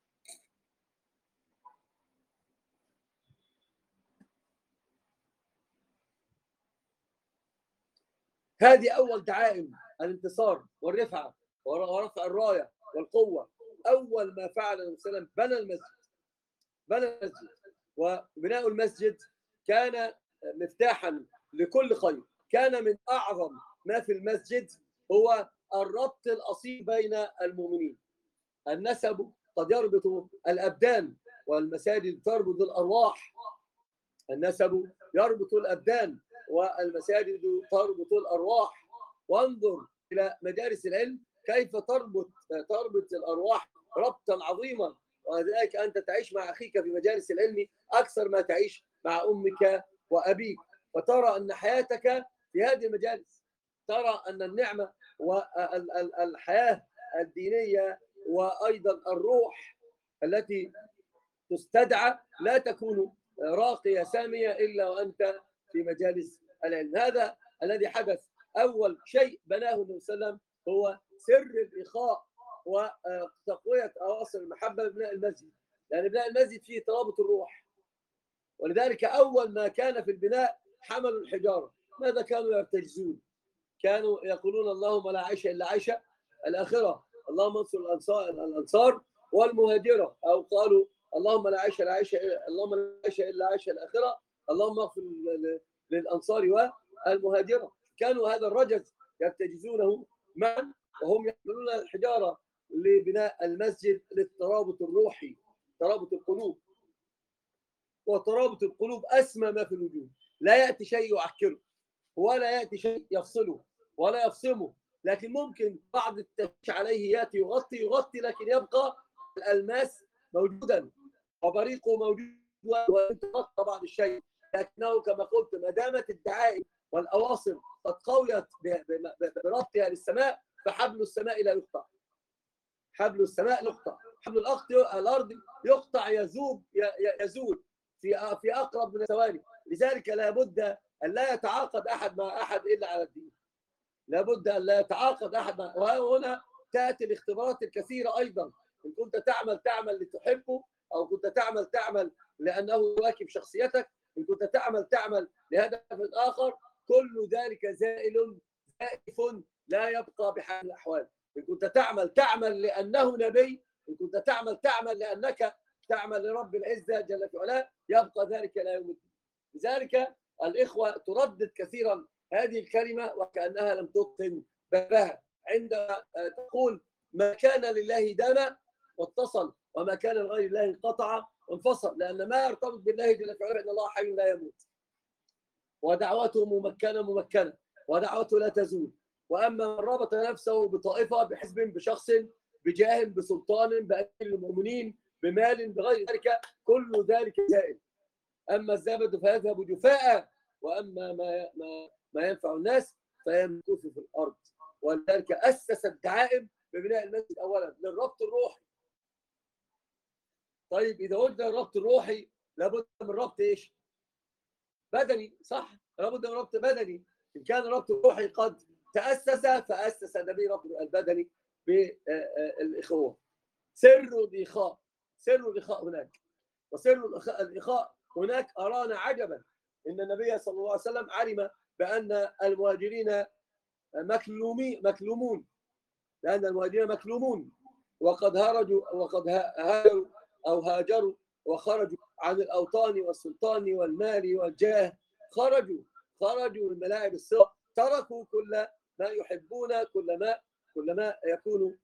هذه اول دعائم الانتصار والرفعه ورفع الرايه والقوه. اول ما فعل النبي صلى الله عليه وسلم بنى المسجد. بنى المسجد، وبناء المسجد كان مفتاحا لكل خير. كان من اعظم ما في المسجد هو الربط الاصيل بين المؤمنين. النسب قد يربط الابدان والمساجد تربط الارواح. النسب يربط الابدان والمساجد تربط الارواح. وانظر الى مجالس العلم كيف تربط تربط الارواح ربطا عظيما. ولذلك انت تعيش مع اخيك في مجالس العلم اكثر ما تعيش مع امك وابيك، وترى ان حياتك في هذه المجالس، ترى ان النعمه والحياه الدينيه وايضا الروح التي تستدعى لا تكون راقيه ساميه الا وانت في مجالس العلم. هذا الذي حدث. اول شيء بناه النبي صلى الله عليه وسلم هو سر الاخاء وتقويه اواصر المحبه ببناء المسجد، لان بناء المسجد فيه ترابط الروح. ولذلك اول ما كان في البناء حملوا الحجاره. ماذا كانوا يرتجزون؟ كانوا يقولون: اللهم لا عيش الا عيش الاخره، اللهم انصر الانصار الانصار والمهاجره، او قالوا: اللهم لا عيش الا عيش اللهم لا عيش الا عيش الاخره، اللهم اغفر للانصار والمهاجره. كانوا هذا الرجز يرتجزونه معا وهم يحملون الحجاره لبناء المسجد للترابط الروحي، ترابط القلوب. وترابط القلوب اسمى ما في الوجود. لا ياتي شيء يعكره ولا ياتي شيء يفصله ولا يفصمه، لكن ممكن بعض التفتيش عليه ياتي يغطي يغطي لكن يبقى الالماس موجودا وبريقه موجود ويتغطى بعض الشيء. لكنه كما قلت ما دامت الدعائم والاواصر قد قويت بربطها للسماء فحبل السماء لا يقطع. حبل السماء يقطع. حبل الارض يقطع يذوب يزول في في اقرب من الثواني. لذلك لا بد ان لا يتعاقد احد مع احد الا على الدين. لا بد ان لا يتعاقد احد مع... وهنا تاتي الاختبارات الكثيره ايضا. ان كنت تعمل تعمل لتحبه، او كنت تعمل تعمل لانه يواكب شخصيتك، ان كنت تعمل تعمل لهدف اخر، كل ذلك زائل زائف لا يبقى بحال الاحوال. ان كنت تعمل تعمل لانه نبي، ان كنت تعمل تعمل لانك تعمل لرب العزه جل في علاه، يبقى ذلك لا يوم الدين. لذلك الاخوه تردد كثيرا هذه الكلمه وكانها لم تتقن بابها، عندما تقول ما كان لله دام واتصل، وما كان لغير الله انقطع وانفصل، لان ما يرتبط بالله جل في علاه ان الله حي لا يموت، ودعوته ممكنه ممكنه، ودعوته لا تزول. واما من ربط نفسه بطائفه، بحزب، بشخص، بجاه، بسلطان، بامير المؤمنين، بمال، بغير ذلك، كل ذلك زائل. اما الزبد فيذهب جفاء، واما ما ما ما ينفع الناس فيمكث في الارض. ولذلك اسس الدعائم ببناء المسجد اولا للربط الروحي. طيب اذا قلنا الربط الروحي لابد من ربط ايش؟ بدني، صح؟ لابد من ربط بدني. ان كان الربط الروحي قد تاسس، فاسس النبي ربط البدني بالاخوه. سر الاخاء، سر الاخاء هناك، وسر الاخاء هناك ارانا عجبا. ان النبي صلى الله عليه وسلم علم بان المهاجرين مكلومين مكلومون، لان المهاجرين مكلومون، وقد هرجوا وقد هاجروا او هاجروا وخرجوا عن الاوطان والسلطان والمال والجاه، خرجوا خرجوا من ملاعب السوء، تركوا كل ما يحبون، كل ما كل ما يكون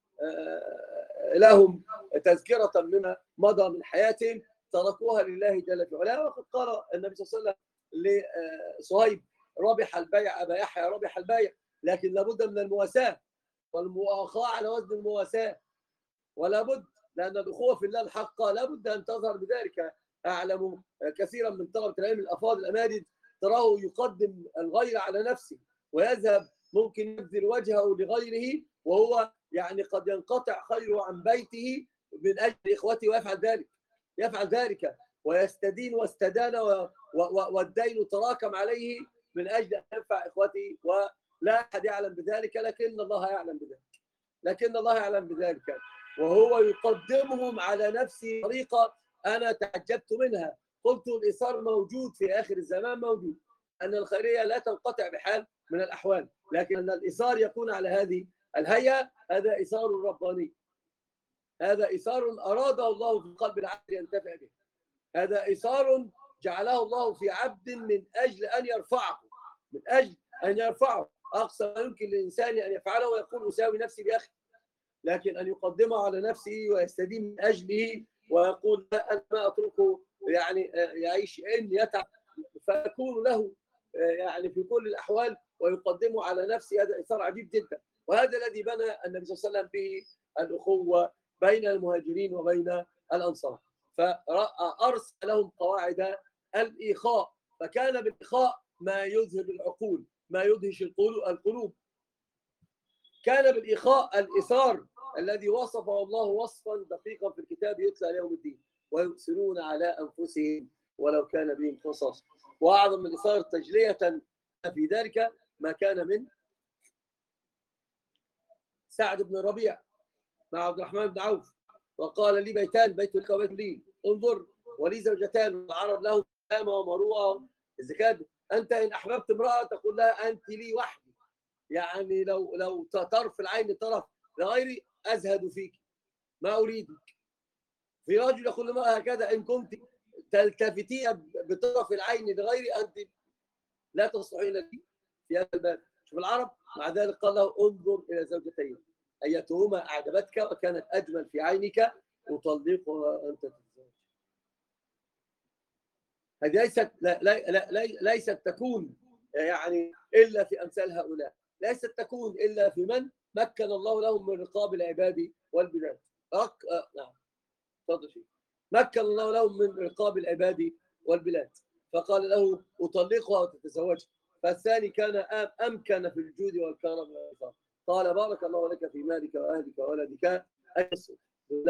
لهم تذكرة مما مضى من حياتهم، تركوها لله جل في علاه. وقد قال النبي صلى الله عليه وسلم لصهيب ربح البيع أبا يحيى، ربح البيع، لكن لابد من المواساة والمؤاخاة على وزن المواساة، ولا بد، لأن الأخوة في الله الحقة لا بد أن تظهر بذلك. أعلم كثيرا من طلبة العلم الأفاضل الأماجد تراه يقدم الغير على نفسه، ويذهب ممكن يبذل وجهه لغيره، وهو يعني قد ينقطع خيره عن بيته من أجل إخوته، ويفعل ذلك يفعل ذلك ويستدين واستدان، والدين تراكم عليه من أجل أن ينفع إخوته، ولا أحد يعلم بذلك، لكن الله يعلم بذلك لكن الله يعلم بذلك وهو يقدمهم على نفسه طريقة أنا تعجبت منها. قلت الإيثار موجود في آخر الزمان، موجود، أن الخيرية لا تنقطع بحال من الأحوال، لكن أن الإيثار يكون على هذه الهيئة، هذا إيثار رباني، هذا إيثار أراده الله في قلب العبد ينتفع به، هذا إيثار جعله الله في عبد من أجل أن يرفعه، من أجل أن يرفعه. أقصى ما يمكن للإنسان أن يفعله ويقول أساوي نفسي بأخي، لكن أن يقدمه على نفسه ويستدين من أجله ويقول لا أنا ما أتركه يعني يعيش إن يتعب، فيكون له يعني في كل الأحوال ويقدمه على نفسه. هذا إثار عجيب جدا، وهذا الذي بنى النبي صلى الله عليه وسلم به الأخوة بين المهاجرين وبين الأنصار، فأرسل لهم قواعد الإخاء، فكان بالإخاء ما يذهب العقول، ما يدهش القلوب. كان بالإخاء الإثار الذي وصفه الله وصفا دقيقا في الكتاب يتلى ليوم الدين، ويؤثرون على أنفسهم ولو كان بهم خصاصة. وأعظم من الإثار تجلية في ذلك ما كان من سعد بن الربيع مع عبد الرحمن بن عوف، وقال لي بيتان، بيت لك وبيت لي، انظر، ولي زوجتان، والعرب له سلامة ومروءة. إذا كان أنت إن أحببت امرأة تقول لها أنت لي وحدي، يعني لو لو طرف العين طرف لغيري أزهد فيك ما أريدك. في رجل يقول لما هكذا إن كنت تلتفتين بطرف العين لغيري أنت لا تصلحين لي في هذا الباب. شوف العرب، مع ذلك قال له انظر إلى زوجتين أيتهما أعجبتك وكانت أجمل في عينك أطلقها أنت تتزوج. هذه ليست لا لا لا ليست تكون يعني إلا في أمثال هؤلاء، ليست تكون إلا في من مكن الله لهم من رقاب العباد والبلاد. أك... آه... نعم تفضل شيء. مكن الله لهم من رقاب العباد والبلاد، فقال له أطلقها وتتزوجها. فالثاني كان أمكن في الجود والكرم والإكرام، قال بارك الله لك في مالك وأهلك وولدك أيسر دلني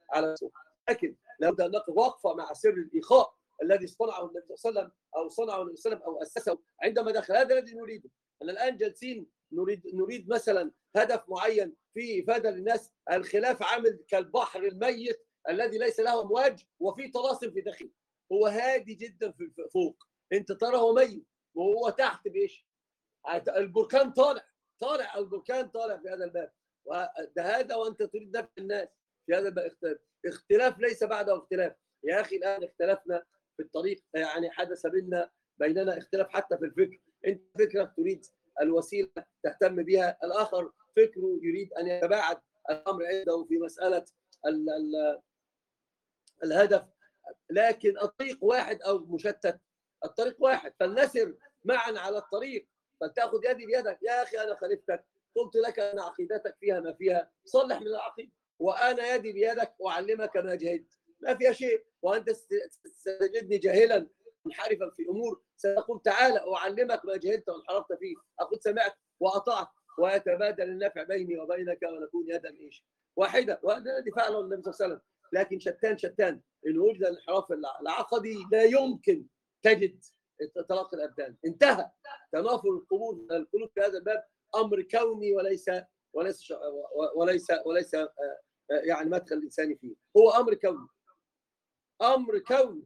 على نفسه. لكن لابد ان نقف وقفه مع سر الاخاء الذي صنعه النبي صلى الله عليه وسلم او صنعه النبي صلى الله عليه وسلم او اسسه عندما دخل. هذا الذي نريده. انا الان جالسين نريد نريد مثلا هدف معين في افاده للناس. الخلاف عامل كالبحر الميت الذي ليس له امواج وفي طلاسم في داخله. هو هادي جدا في فوق، انت ترى هو ميت وهو تحت بايش؟ البركان طالع طالع البركان طالع في هذا الباب. وده هذا وانت تريد نفع الناس في هذا الباب. اختلاف اختلاف ليس بعده اختلاف. يا اخي الان اختلفنا في الطريق، يعني حدث بيننا بيننا اختلاف حتى في الفكر. انت فكرك تريد الوسيله تهتم بها، الاخر فكره يريد ان يتباعد الامر عنده في مساله ال ال الهدف. لكن الطريق واحد او مشتت، الطريق واحد، فلنسر معا على الطريق. فلتاخذ يدي بيدك. يا اخي انا خالفتك، قلت لك ان عقيدتك فيها ما فيها، صلح من العقيده، وانا يدي بيدك اعلمك ما جهلت، ما فيها شيء. وانت ستجدني جاهلا منحرفا في امور، سأقول تعالى اعلمك ما جهلت وانحرفت فيه. اقول سمعت واطعت ويتبادل النفع بيني وبينك ونكون يدا ايش واحده. وهذا الذي فعله النبي صلى الله عليه وسلم. لكن شتان شتان ان وجد الانحراف العقدي لا يمكن تجد تلاقي الابدان. انتهى تنافر القلوب القلوب في هذا الباب امر كوني وليس وليس وليس وليس يعني مدخل الانساني فيه. هو امر كوني، امر كوني.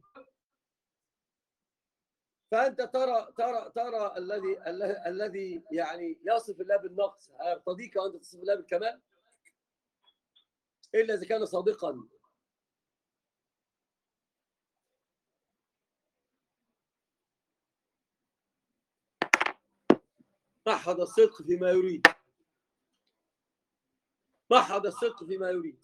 فانت ترى ترى ترى الذي الذي يعني يصف الله بالنقص يرتضيك وانت تصف الله بالكمال الا اذا كان صادقا. محض الصدق فيما يريد، محض الصدق فيما يريد.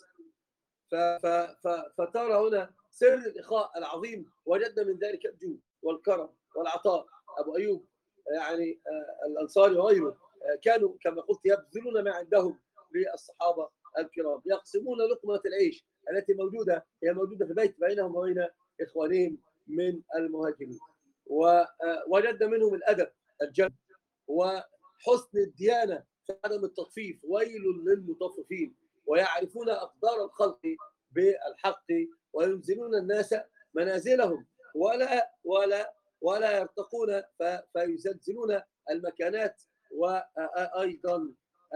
فترى هنا سر الإخاء العظيم. وجدنا من ذلك الجود والكرم والعطاء. أبو أيوب يعني الأنصاري وغيره كانوا كما قلت يبذلون ما عندهم للصحابة الكرام، يقسمون لقمة العيش التي موجودة هي موجودة في البيت بينهم وبين إخوانهم من المهاجرين. ووجدنا منهم الأدب الجد وحسن الديانة في عدم التطفيف. ويل للمطففين ويعرفون أقدار الخلق بالحق وينزلون الناس منازلهم ولا ولا ولا يرتقون فيزلزلون المكانات. وأيضا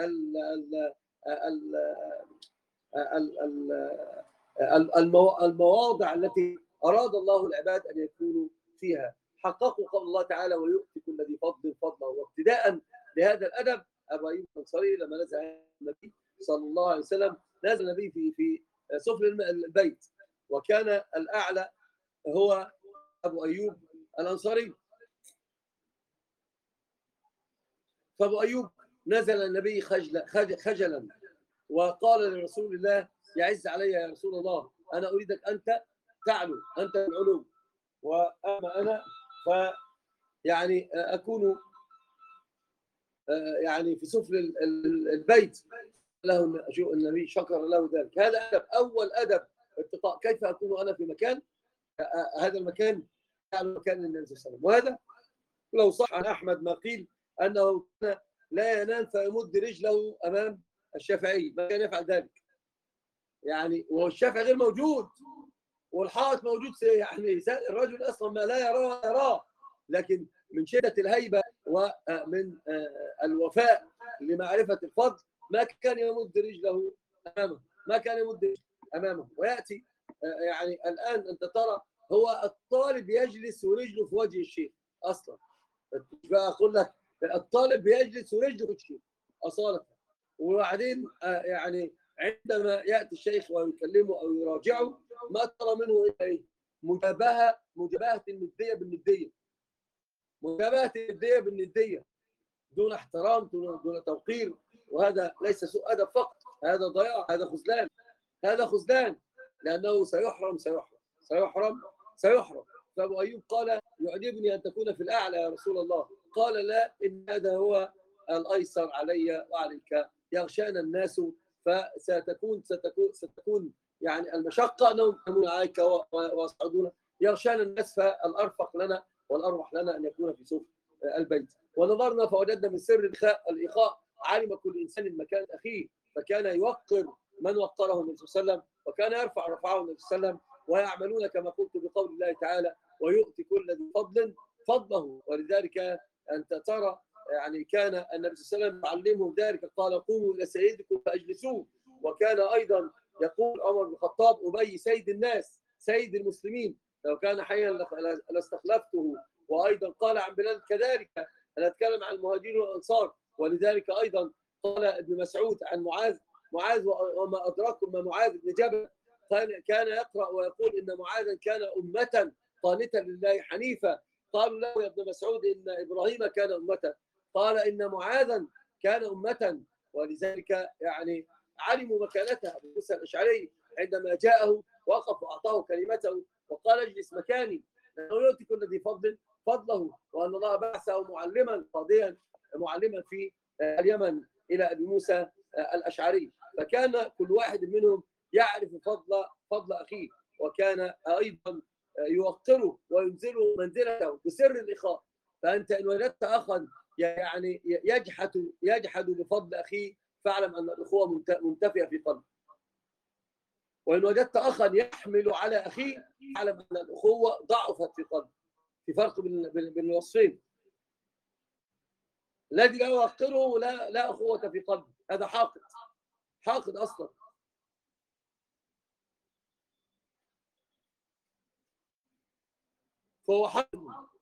المواضع التي أراد الله العباد أن يكونوا فيها. حققوا قول الله تعالى ويؤتي كل ذي فضل فضله. وابتداء لهذا الأدب أبو أيوب الأنصاري لما نزل النبي صلى الله عليه وسلم، نزل النبي في في سفل البيت وكان الأعلى هو أبو أيوب الأنصاري. فأبو أيوب نزل النبي خجلا خجلا وقال لرسول الله يعز علي يا رسول الله أنا أريدك أنت تعلو، أنت العلو وأما أنا ف يعني أكون يعني في سفل البيت. له النبي شكر له ذلك. هذا أدب، أول أدب ارتقاء. كيف أكون أنا في مكان هذا المكان يعني مكان النبي صلى الله عليه وسلم. وهذا لو صح عن أحمد ما قيل أنه لا ينام فيمد رجله أمام الشافعي، ما كان يفعل ذلك يعني. والشافعي غير موجود والحائط موجود، يعني الرجل أصلا ما لا يراه يراه، لكن من شدة الهيبة ومن الوفاء لمعرفة الفضل ما كان يمد رجله أمامه، ما كان يمد رجله أمامه. ويأتي يعني الآن أنت ترى هو الطالب يجلس ورجله في وجه الشيخ أصلا. فأقول لك الطالب يجلس ورجله في الشيخ أصالة. وبعدين يعني عندما يأتي الشيخ ويكلمه أو يراجعه ما ترى منه إلا إيه؟ مجابهة مجابهة الندية بالندية، مجابهة الندية بالندية دون احترام دون, دون توقير. وهذا ليس سوء أدب فقط، هذا ضياع، هذا خذلان، هذا خذلان، لأنه سيحرم سيحرم سيحرم سيحرم. فأبو أيوب قال يعجبني أن تكون في الأعلى يا رسول الله. قال لا، إن هذا هو الأيسر علي وعليك، يغشانا الناس فستكون ستكون ستكون يعني المشقة أنهم يهمون عليك ويصعدون. يغشانا الناس فالأرفق لنا والأروح لنا أن يكون في سوق البيت. ونظرنا فوجدنا من سر الإخاء الإخاء علم كل إنسان مكان أخيه، فكان يوقر من وقره النبي صلى الله عليه وسلم، وكان يرفع رفعه النبي صلى الله عليه وسلم، ويعملون كما قلت بقول الله تعالى: ويؤتي كل ذي فضل فضله. ولذلك أنت ترى يعني كان النبي صلى الله عليه وسلم يعلمهم ذلك، قال: قوموا إلى سيدكم فأجلسوه. وكان أيضا يقول عمر بن الخطاب: أبي سيد الناس سيد المسلمين، لو كان حيا لاستخلفته. وأيضا قال عن بلال كذلك. أنا أتكلم عن المهاجرين والأنصار. ولذلك أيضا قال ابن مسعود عن معاذ: معاذ وما أدراكم ما معاذ بن جبل، كان يقرأ ويقول إن معاذا كان أمة قانتا لله حنيفا. قالوا له: يا ابن مسعود إن إبراهيم كان أمة. قال: إن معاذا كان أمة. ولذلك يعني علموا مكانته. أبو موسى الأشعري عندما جاءه وقف وأعطاه كلمته وقال: اجلس مكاني، لأنه يؤتي كل ذي فضل فضله، وأن الله بعثه معلما قاضيا معلما في اليمن إلى أبي موسى الأشعري. فكان كل واحد منهم يعرف فضل فضل أخيه، وكان أيضا يوقره وينزله منزلته بسر الإخاء. فأنت إن وجدت أخا يعني يجحد يجحد بفضل أخيه، فاعلم أن الأخوة منتفية في قلبه. وإن وجدت أخا يحمل على أخيه، فاعلم أن الأخوة ضعفت في قلبه. في فرق بين الوصفين. الذي لا يوقره لا لا أخوة في قلبه، هذا حاقد حاقد أصلا. فهو حاقد.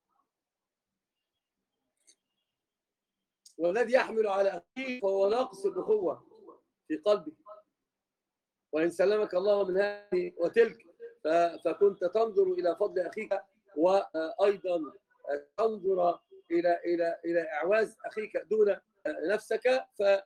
والذي يحمل على أخيه فهو ناقص الأخوة في قلبه. وإن سلمك الله من هذه وتلك فكنت تنظر إلى فضل أخيك، وأيضا تنظر إلى إلى إلى إعواز أخيك دون نفسك،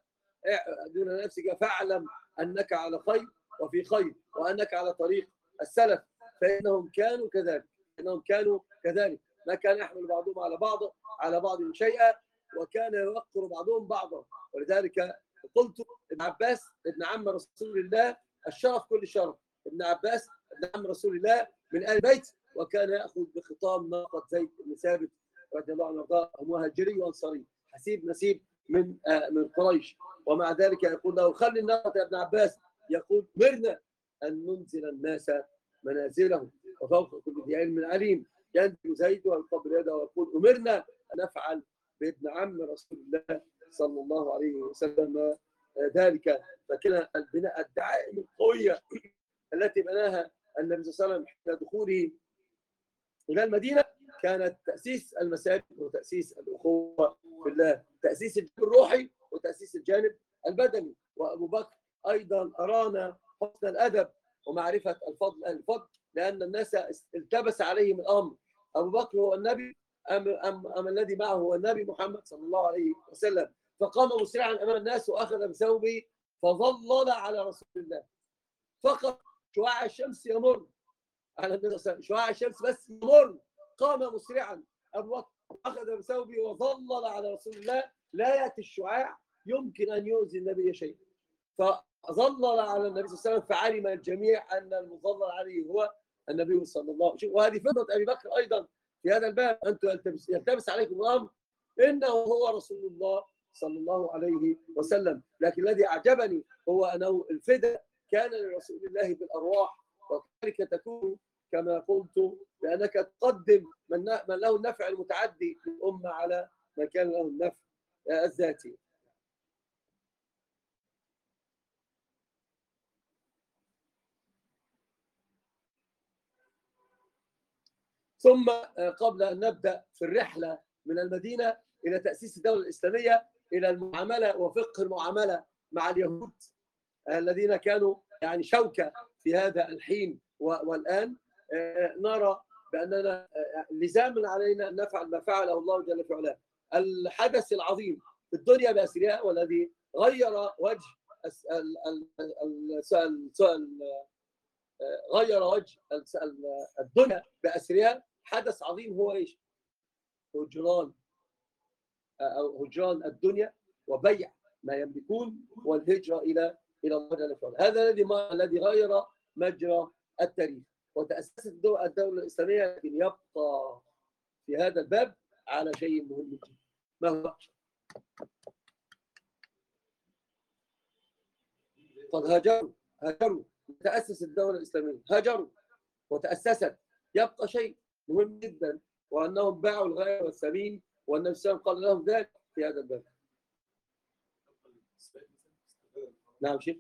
فدون نفسك فاعلم أنك على خير وفي خير، وأنك على طريق السلف. فإنهم كانوا كذلك إنهم كانوا كذلك ما كان يحمل بعضهم على بعض على بعض شيئا، وكان يوقر بعضهم بعضا. ولذلك قلت: ابن عباس ابن عم رسول الله الشرف كل شرف. ابن عباس ابن عم رسول الله من آل البيت، وكان يأخذ بخطام ناقة زيد بن ثابت رضي الله عنه وارضاه، مهاجري وانصاري حسيب نسيب من آه من قريش. ومع ذلك يقول له: خلي الناقة يا ابن عباس. يقول: مرنا أن ننزل الناس منازلهم، وفوق كل ذي علم عليم. ينزل زيد ويقبل يده ويقول: أمرنا أن نفعل بابن عم رسول الله صلى الله عليه وسلم ذلك. فكان البناء الدعائم القوية التي بناها النبي صلى الله عليه وسلم حين دخوله إلى المدينة كانت تأسيس المساجد وتأسيس الأخوة في الله، تأسيس الجانب الروحي وتأسيس الجانب البدني. وأبو بكر أيضا أرانا حسن الأدب ومعرفة الفضل الفضل لأن الناس التبس عليهم الأمر: أبو بكر هو النبي أم, أم, أم الذي معه هو النبي محمد صلى الله عليه وسلم؟ فقام مسرعا أمام الناس وأخذ بثوبه فظلل على رسول الله. فقط شعاع الشمس يمر على النبي صلى الله عليه وسلم، شعاع الشمس بس يمر، قام مسرعا أبو بكر أخذ بثوبه وظلل على رسول الله. لا يأتي الشعاع يمكن أن يؤذي النبي شيء، فظلل على النبي صلى الله عليه وسلم، فعلم الجميع أن المظلل عليه هو النبي صلى الله عليه وسلم. وهذه فضل أبي بكر أيضا في هذا الباب: أنتم يلتبس, يلتبس عليكم الأمر إنه هو رسول الله صلى الله عليه وسلم. لكن الذي أعجبني هو أنه الفداء كان لرسول الله بالأرواح، وكذلك تكون كما قلت لأنك تقدم من له النفع المتعدي للأمة على ما كان له النفع الذاتي. ثم قبل أن نبدأ في الرحلة من المدينة إلى تأسيس الدولة الإسلامية، إلى المعاملة وفقه المعاملة مع اليهود الذين كانوا يعني شوكة في هذا الحين والآن، نرى بأننا لزاما علينا أن نفعل ما فعله الله جل في علاه. الحدث العظيم في الدنيا بأسرها والذي غير وجه غير وجه الدنيا بأسرها، حدث عظيم هو ايش؟ هجران او هجران الدنيا وبيع ما يملكون والهجرة الى الى الله جل وعلا. هذا الذي الذي غير مجرى التاريخ. وتأسست الدولة الإسلامية، لكن يبقى في هذا الباب على شيء مهم جدا. ما هو؟ قد هاجروا هاجروا وتأسس الدولة الإسلامية، هاجروا وتأسست. يبقى شيء مهم جدا، وأنهم باعوا الغاية والسبيل، والنبي صلى الله عليه وسلم قال لهم ذلك في هذا الباب. نعم شيخ.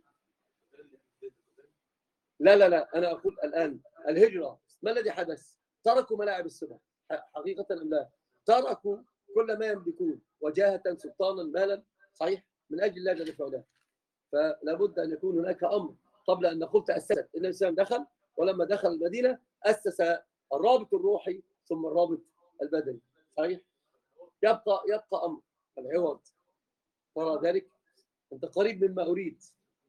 لا لا لا أنا أقول الآن الهجرة ما الذي حدث؟ تركوا ملاعب السباحة حقيقة أم لا؟ تركوا كل ما يملكون وجاهة سلطانا مالا، صحيح، من أجل الله جل وعلا. فلا بد أن يكون هناك أمر قبل أن نقول تأسست. النبي صلى الله عليه وسلم دخل، ولما دخل المدينة أسس الرابط الروحي ثم الرابط البدني، صحيح. يبقى يبقى أمر العوض. ترى ذلك؟ أنت قريب مما أريد.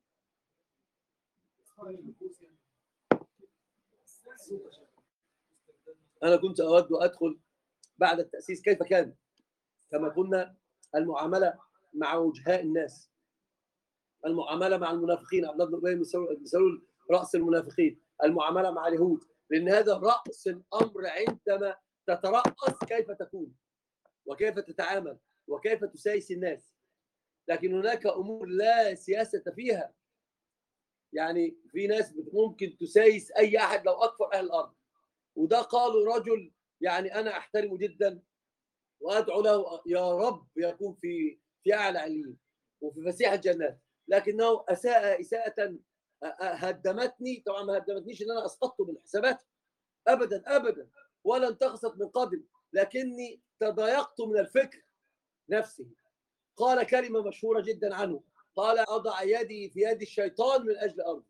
أنا كنت أود أن أدخل بعد التأسيس كيف كان، كما قلنا المعاملة مع وجهاء الناس، المعاملة مع المنافقين، عبد الله بن أبي بن سلول رأس المنافقين، المعاملة مع اليهود، لأن هذا رأس الأمر. عندما تترأس كيف تكون وكيف تتعامل وكيف تسايس الناس. لكن هناك أمور لا سياسة فيها، يعني في ناس ممكن تسايس أي أحد لو أكثر أهل الأرض. وده قالوا رجل يعني أنا أحترمه جدا وأدعو له يا رب يكون في في أعلى عليين وفي فسيح الجنات، لكنه أساء إساءة هدمتني. طبعا ما هدمتنيش ان انا اسقطته من حساباتي ابدا ابدا، ولا انتقصت من قدري، لكني تضايقت من الفكر نفسه. قال كلمه مشهوره جدا عنه، قال اضع يدي في يد الشيطان من اجل ارضي.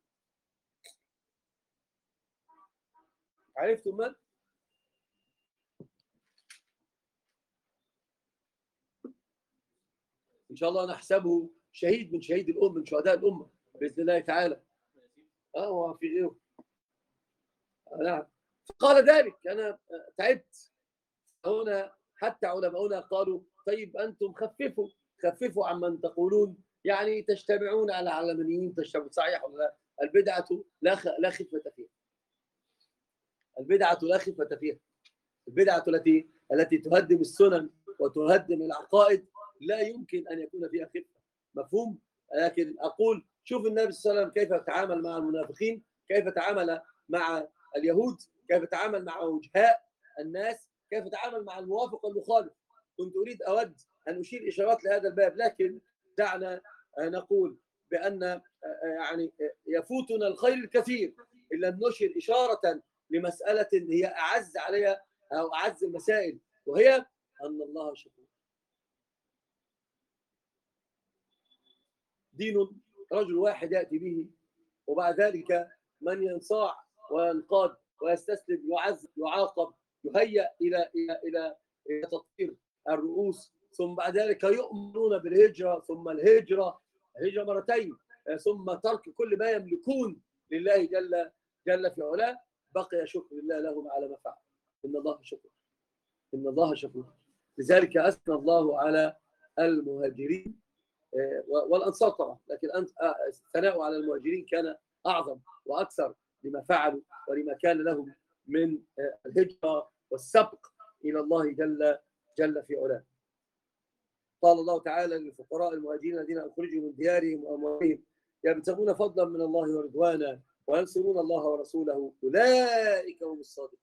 عرفتم من؟ ان شاء الله نحسبه شهيد من شهيد الامه، من شهداء الامه باذن الله تعالى. اه هو في غيره. نعم. قال ذلك انا تعبت. هنا حتى علماؤنا قالوا طيب انتم خففوا خففوا عمن تقولون، يعني تجتمعون على علمانيين، تجتمعون، صحيح ولا لا؟ البدعه لا خ... لا خفه فيها. البدعه لا خفه فيها. البدعه التي التي تهدم السنن وتهدم العقائد لا يمكن ان يكون فيها خفه. مفهوم؟ لكن اقول شوف النبي صلى الله عليه وسلم كيف تعامل مع المنافقين، كيف تعامل مع اليهود، كيف تعامل مع وجهاء الناس، كيف تعامل مع الموافق والمخالف. كنت اريد اود ان اشير اشارات لهذا الباب، لكن دعنا نقول بان يعني يفوتنا الخير الكثير ان لم نشر اشاره لمساله هي اعز عليها او اعز المسائل، وهي ان الله شكور. دين رجل واحد ياتي به، وبعد ذلك من ينصاع وينقاد ويستسلم يعذب يعاقب يهيأ الى الى الى الى تطهير الرؤوس، ثم بعد ذلك يؤمرون بالهجره، ثم الهجره هجره مرتين، ثم ترك كل ما يملكون لله جل جل في علاه. بقي شكر الله لهم على ما فعل. ان الله شكور. ان الله شكور. لذلك اثنى الله على المهاجرين والانصار طبعا، لكن الثناء على المهاجرين كان اعظم واكثر لما فعلوا ولما كان لهم من الهجره والسبق الى الله جل جل في علاه. قال الله تعالى للفقراء المهاجرين الذين اخرجوا من ديارهم واموالهم يبتغون فضلا من الله ورضوانا وينصرون الله ورسوله اولئك هم الصادقون.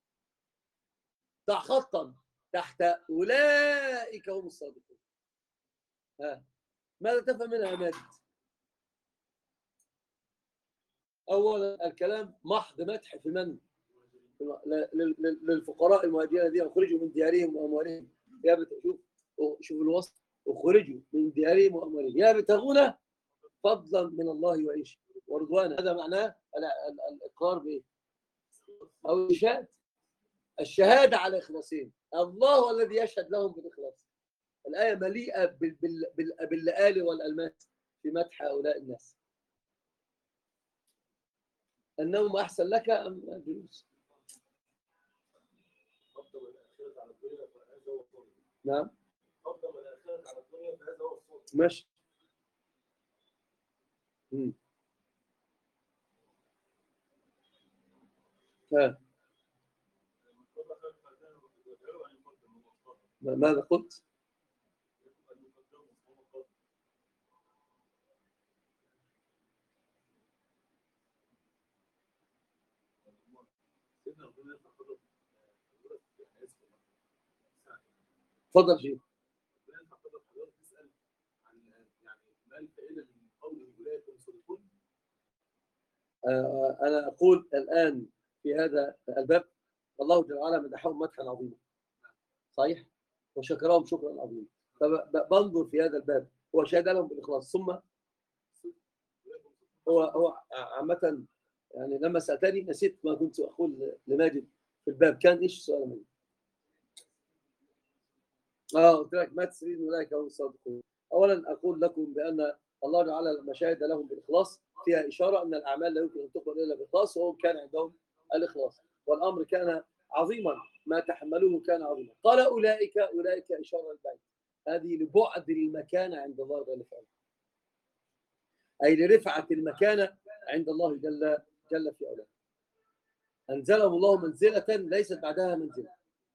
ضع خطا تحت اولئك هم الصادقون. ها ماذا تفهم منها يا ماجد؟ اولا الكلام محض مدح في من؟ للفقراء المهاجرين الذين اخرجوا من ديارهم واموالهم يا شوف شوف الوصف، اخرجوا من ديارهم واموالهم يبتغون فضلا من الله وايش ورضوانا. هذا معناه الاقرار بايه؟ او الاشهاد، الشهاده على اخلاصهم. الله الذي يشهد لهم بالاخلاص. الايه مليئه باللآلئ والالماس في مدح هؤلاء الناس. النوم احسن لك ام الجلوس؟ نعم. قدم الآخرة على الدنيا فهذا هو الصوت. ماشي. امم ها ماذا قلت؟ تفضل شيخ. آه، أنا أقول الآن في هذا الباب الله جل وعلا مدحهم مدحا عظيما صحيح وشكرهم شكرا عظيما، فبنظر في هذا الباب هو شهد لهم بالإخلاص ثم هو هو عامة يعني لما سألتني نسيت ما كنت أقول لماجد في الباب كان إيش السؤال مني؟ اه قلت لك ما تسرين اولئك هم الصادقون. اولا اقول لكم بان الله تعالى لما شهد لهم بالاخلاص فيها اشاره ان الاعمال لا يمكن ان تقبل الا بالاخلاص، وهم كان عندهم الاخلاص والامر كان عظيما، ما تحملوه كان عظيما. قال اولئك اولئك اشاره البعيد، هذه لبعد المكانه عند الله جل وعلا، اي لرفعه المكانه عند الله جل جل في علاه. انزلهم الله منزله ليست بعدها منزله.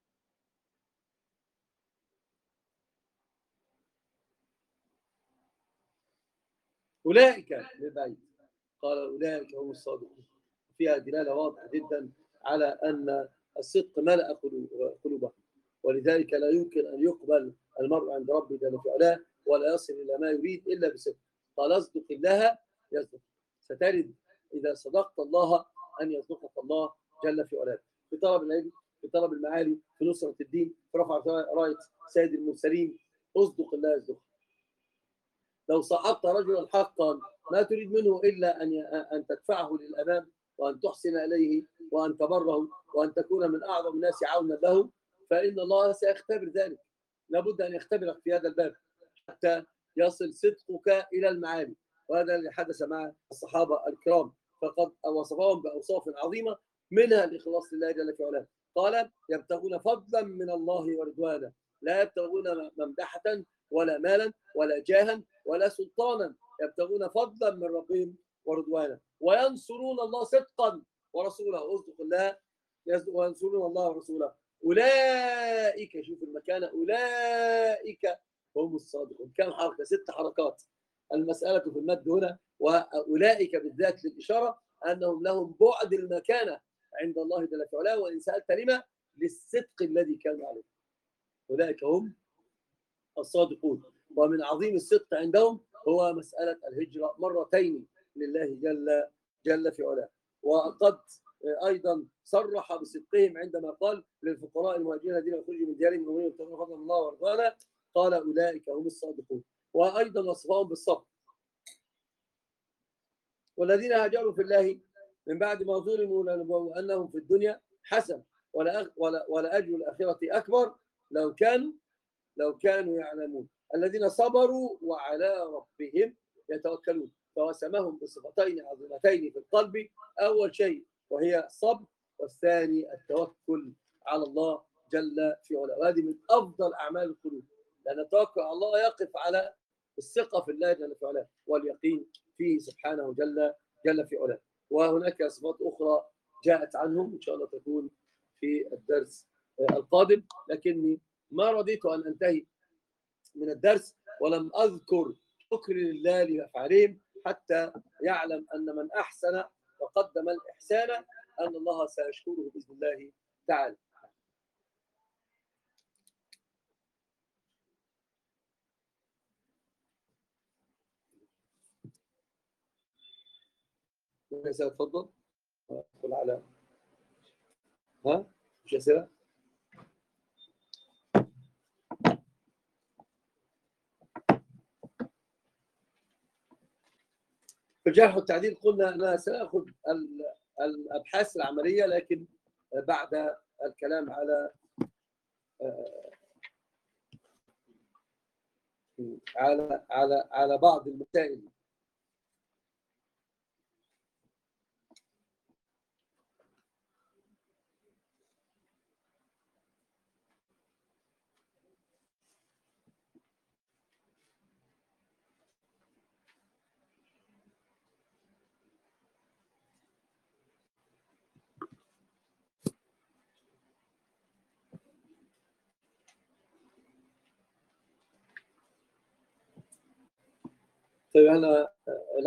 أولئك للبعيد، قال أولئك هم الصادقون، فيها دلالة واضحة جدا على أن الصدق ملأ قلوبهم، ولذلك لا يمكن أن يقبل المرء عند ربه جل في علاه ولا يصل إلى ما يريد إلا بصدق. قال اصدق الله يصدق، ستجد إذا صدقت الله أن يصدقك الله جل في علاه، في طلب العلم، في طلب المعالي، في نصرة الدين، في رفع راية سيد المرسلين. اصدق الله يصدقك. لو صاحبت رجلا حقا ما تريد منه الا ان ان تدفعه للامام وان تحسن اليه وان تبره وان تكون من اعظم الناس عونا له، فان الله سيختبر ذلك. لابد ان يختبرك في هذا الباب حتى يصل صدقك الى المعالي، وهذا اللي حدث مع الصحابه الكرام، فقد وصفهم باوصاف عظيمه منها الاخلاص لله جل في علاه. قال يبتغون فضلا من الله ورضوانا، لا يبتغون ممدحه ولا مالا ولا جاها ولا سلطانا، يبتغون فضلا من ربهم ورضوانا، وينصرون الله صدقا ورسوله. اصدق الله وينصرون الله ورسوله. اولئك، شوف المكانه، اولئك هم الصادقون. كم حركه؟ ست حركات. المساله في المد هنا، واولئك بالذات للاشاره انهم لهم بعد المكانه عند الله جل وعلا، وان سالت لما للصدق الذي كانوا عليه. اولئك هم الصادقون. ومن عظيم الصدق عندهم هو مسألة الهجرة مرتين لله جل جل في علاه. وقد أيضا صرح بصدقهم عندما قال للفقراء المهاجرين الذين يخرجوا من ديارهم يؤمنون يبتغون فضلا من الله ورضوانه، قال أولئك هم الصادقون. وأيضا وصفهم بالصبر. والذين هاجروا في الله من بعد ما ظلموا لنبوءنهم أنهم في الدنيا حسن ولا ولا أجر الآخرة أكبر لو كانوا لو كانوا يعلمون. الذين صبروا وعلى ربهم يتوكلون، فوسمهم بصفتين عظيمتين في القلب، أول شيء وهي الصبر، والثاني التوكل على الله جل في علاه. وهذه من أفضل أعمال القلوب، لأن التوكل على الله يقف على الثقة في الله جل في علاه واليقين فيه سبحانه جل جل في علاه. وهناك صفات أخرى جاءت عنهم إن شاء الله تكون في الدرس القادم، لكني ما رضيت أن أنتهي من الدرس ولم أذكر شكر لله لأفعالهم، حتى يعلم أن من أحسن وقدم الإحسان أن الله سيشكره بإذن الله تعالى. تفضل. قل على ها مش أسئلة. في الجرح والتعديل قلنا أننا سنأخذ الأبحاث العملية، لكن بعد الكلام على على على على بعض المسائل. طيب أنا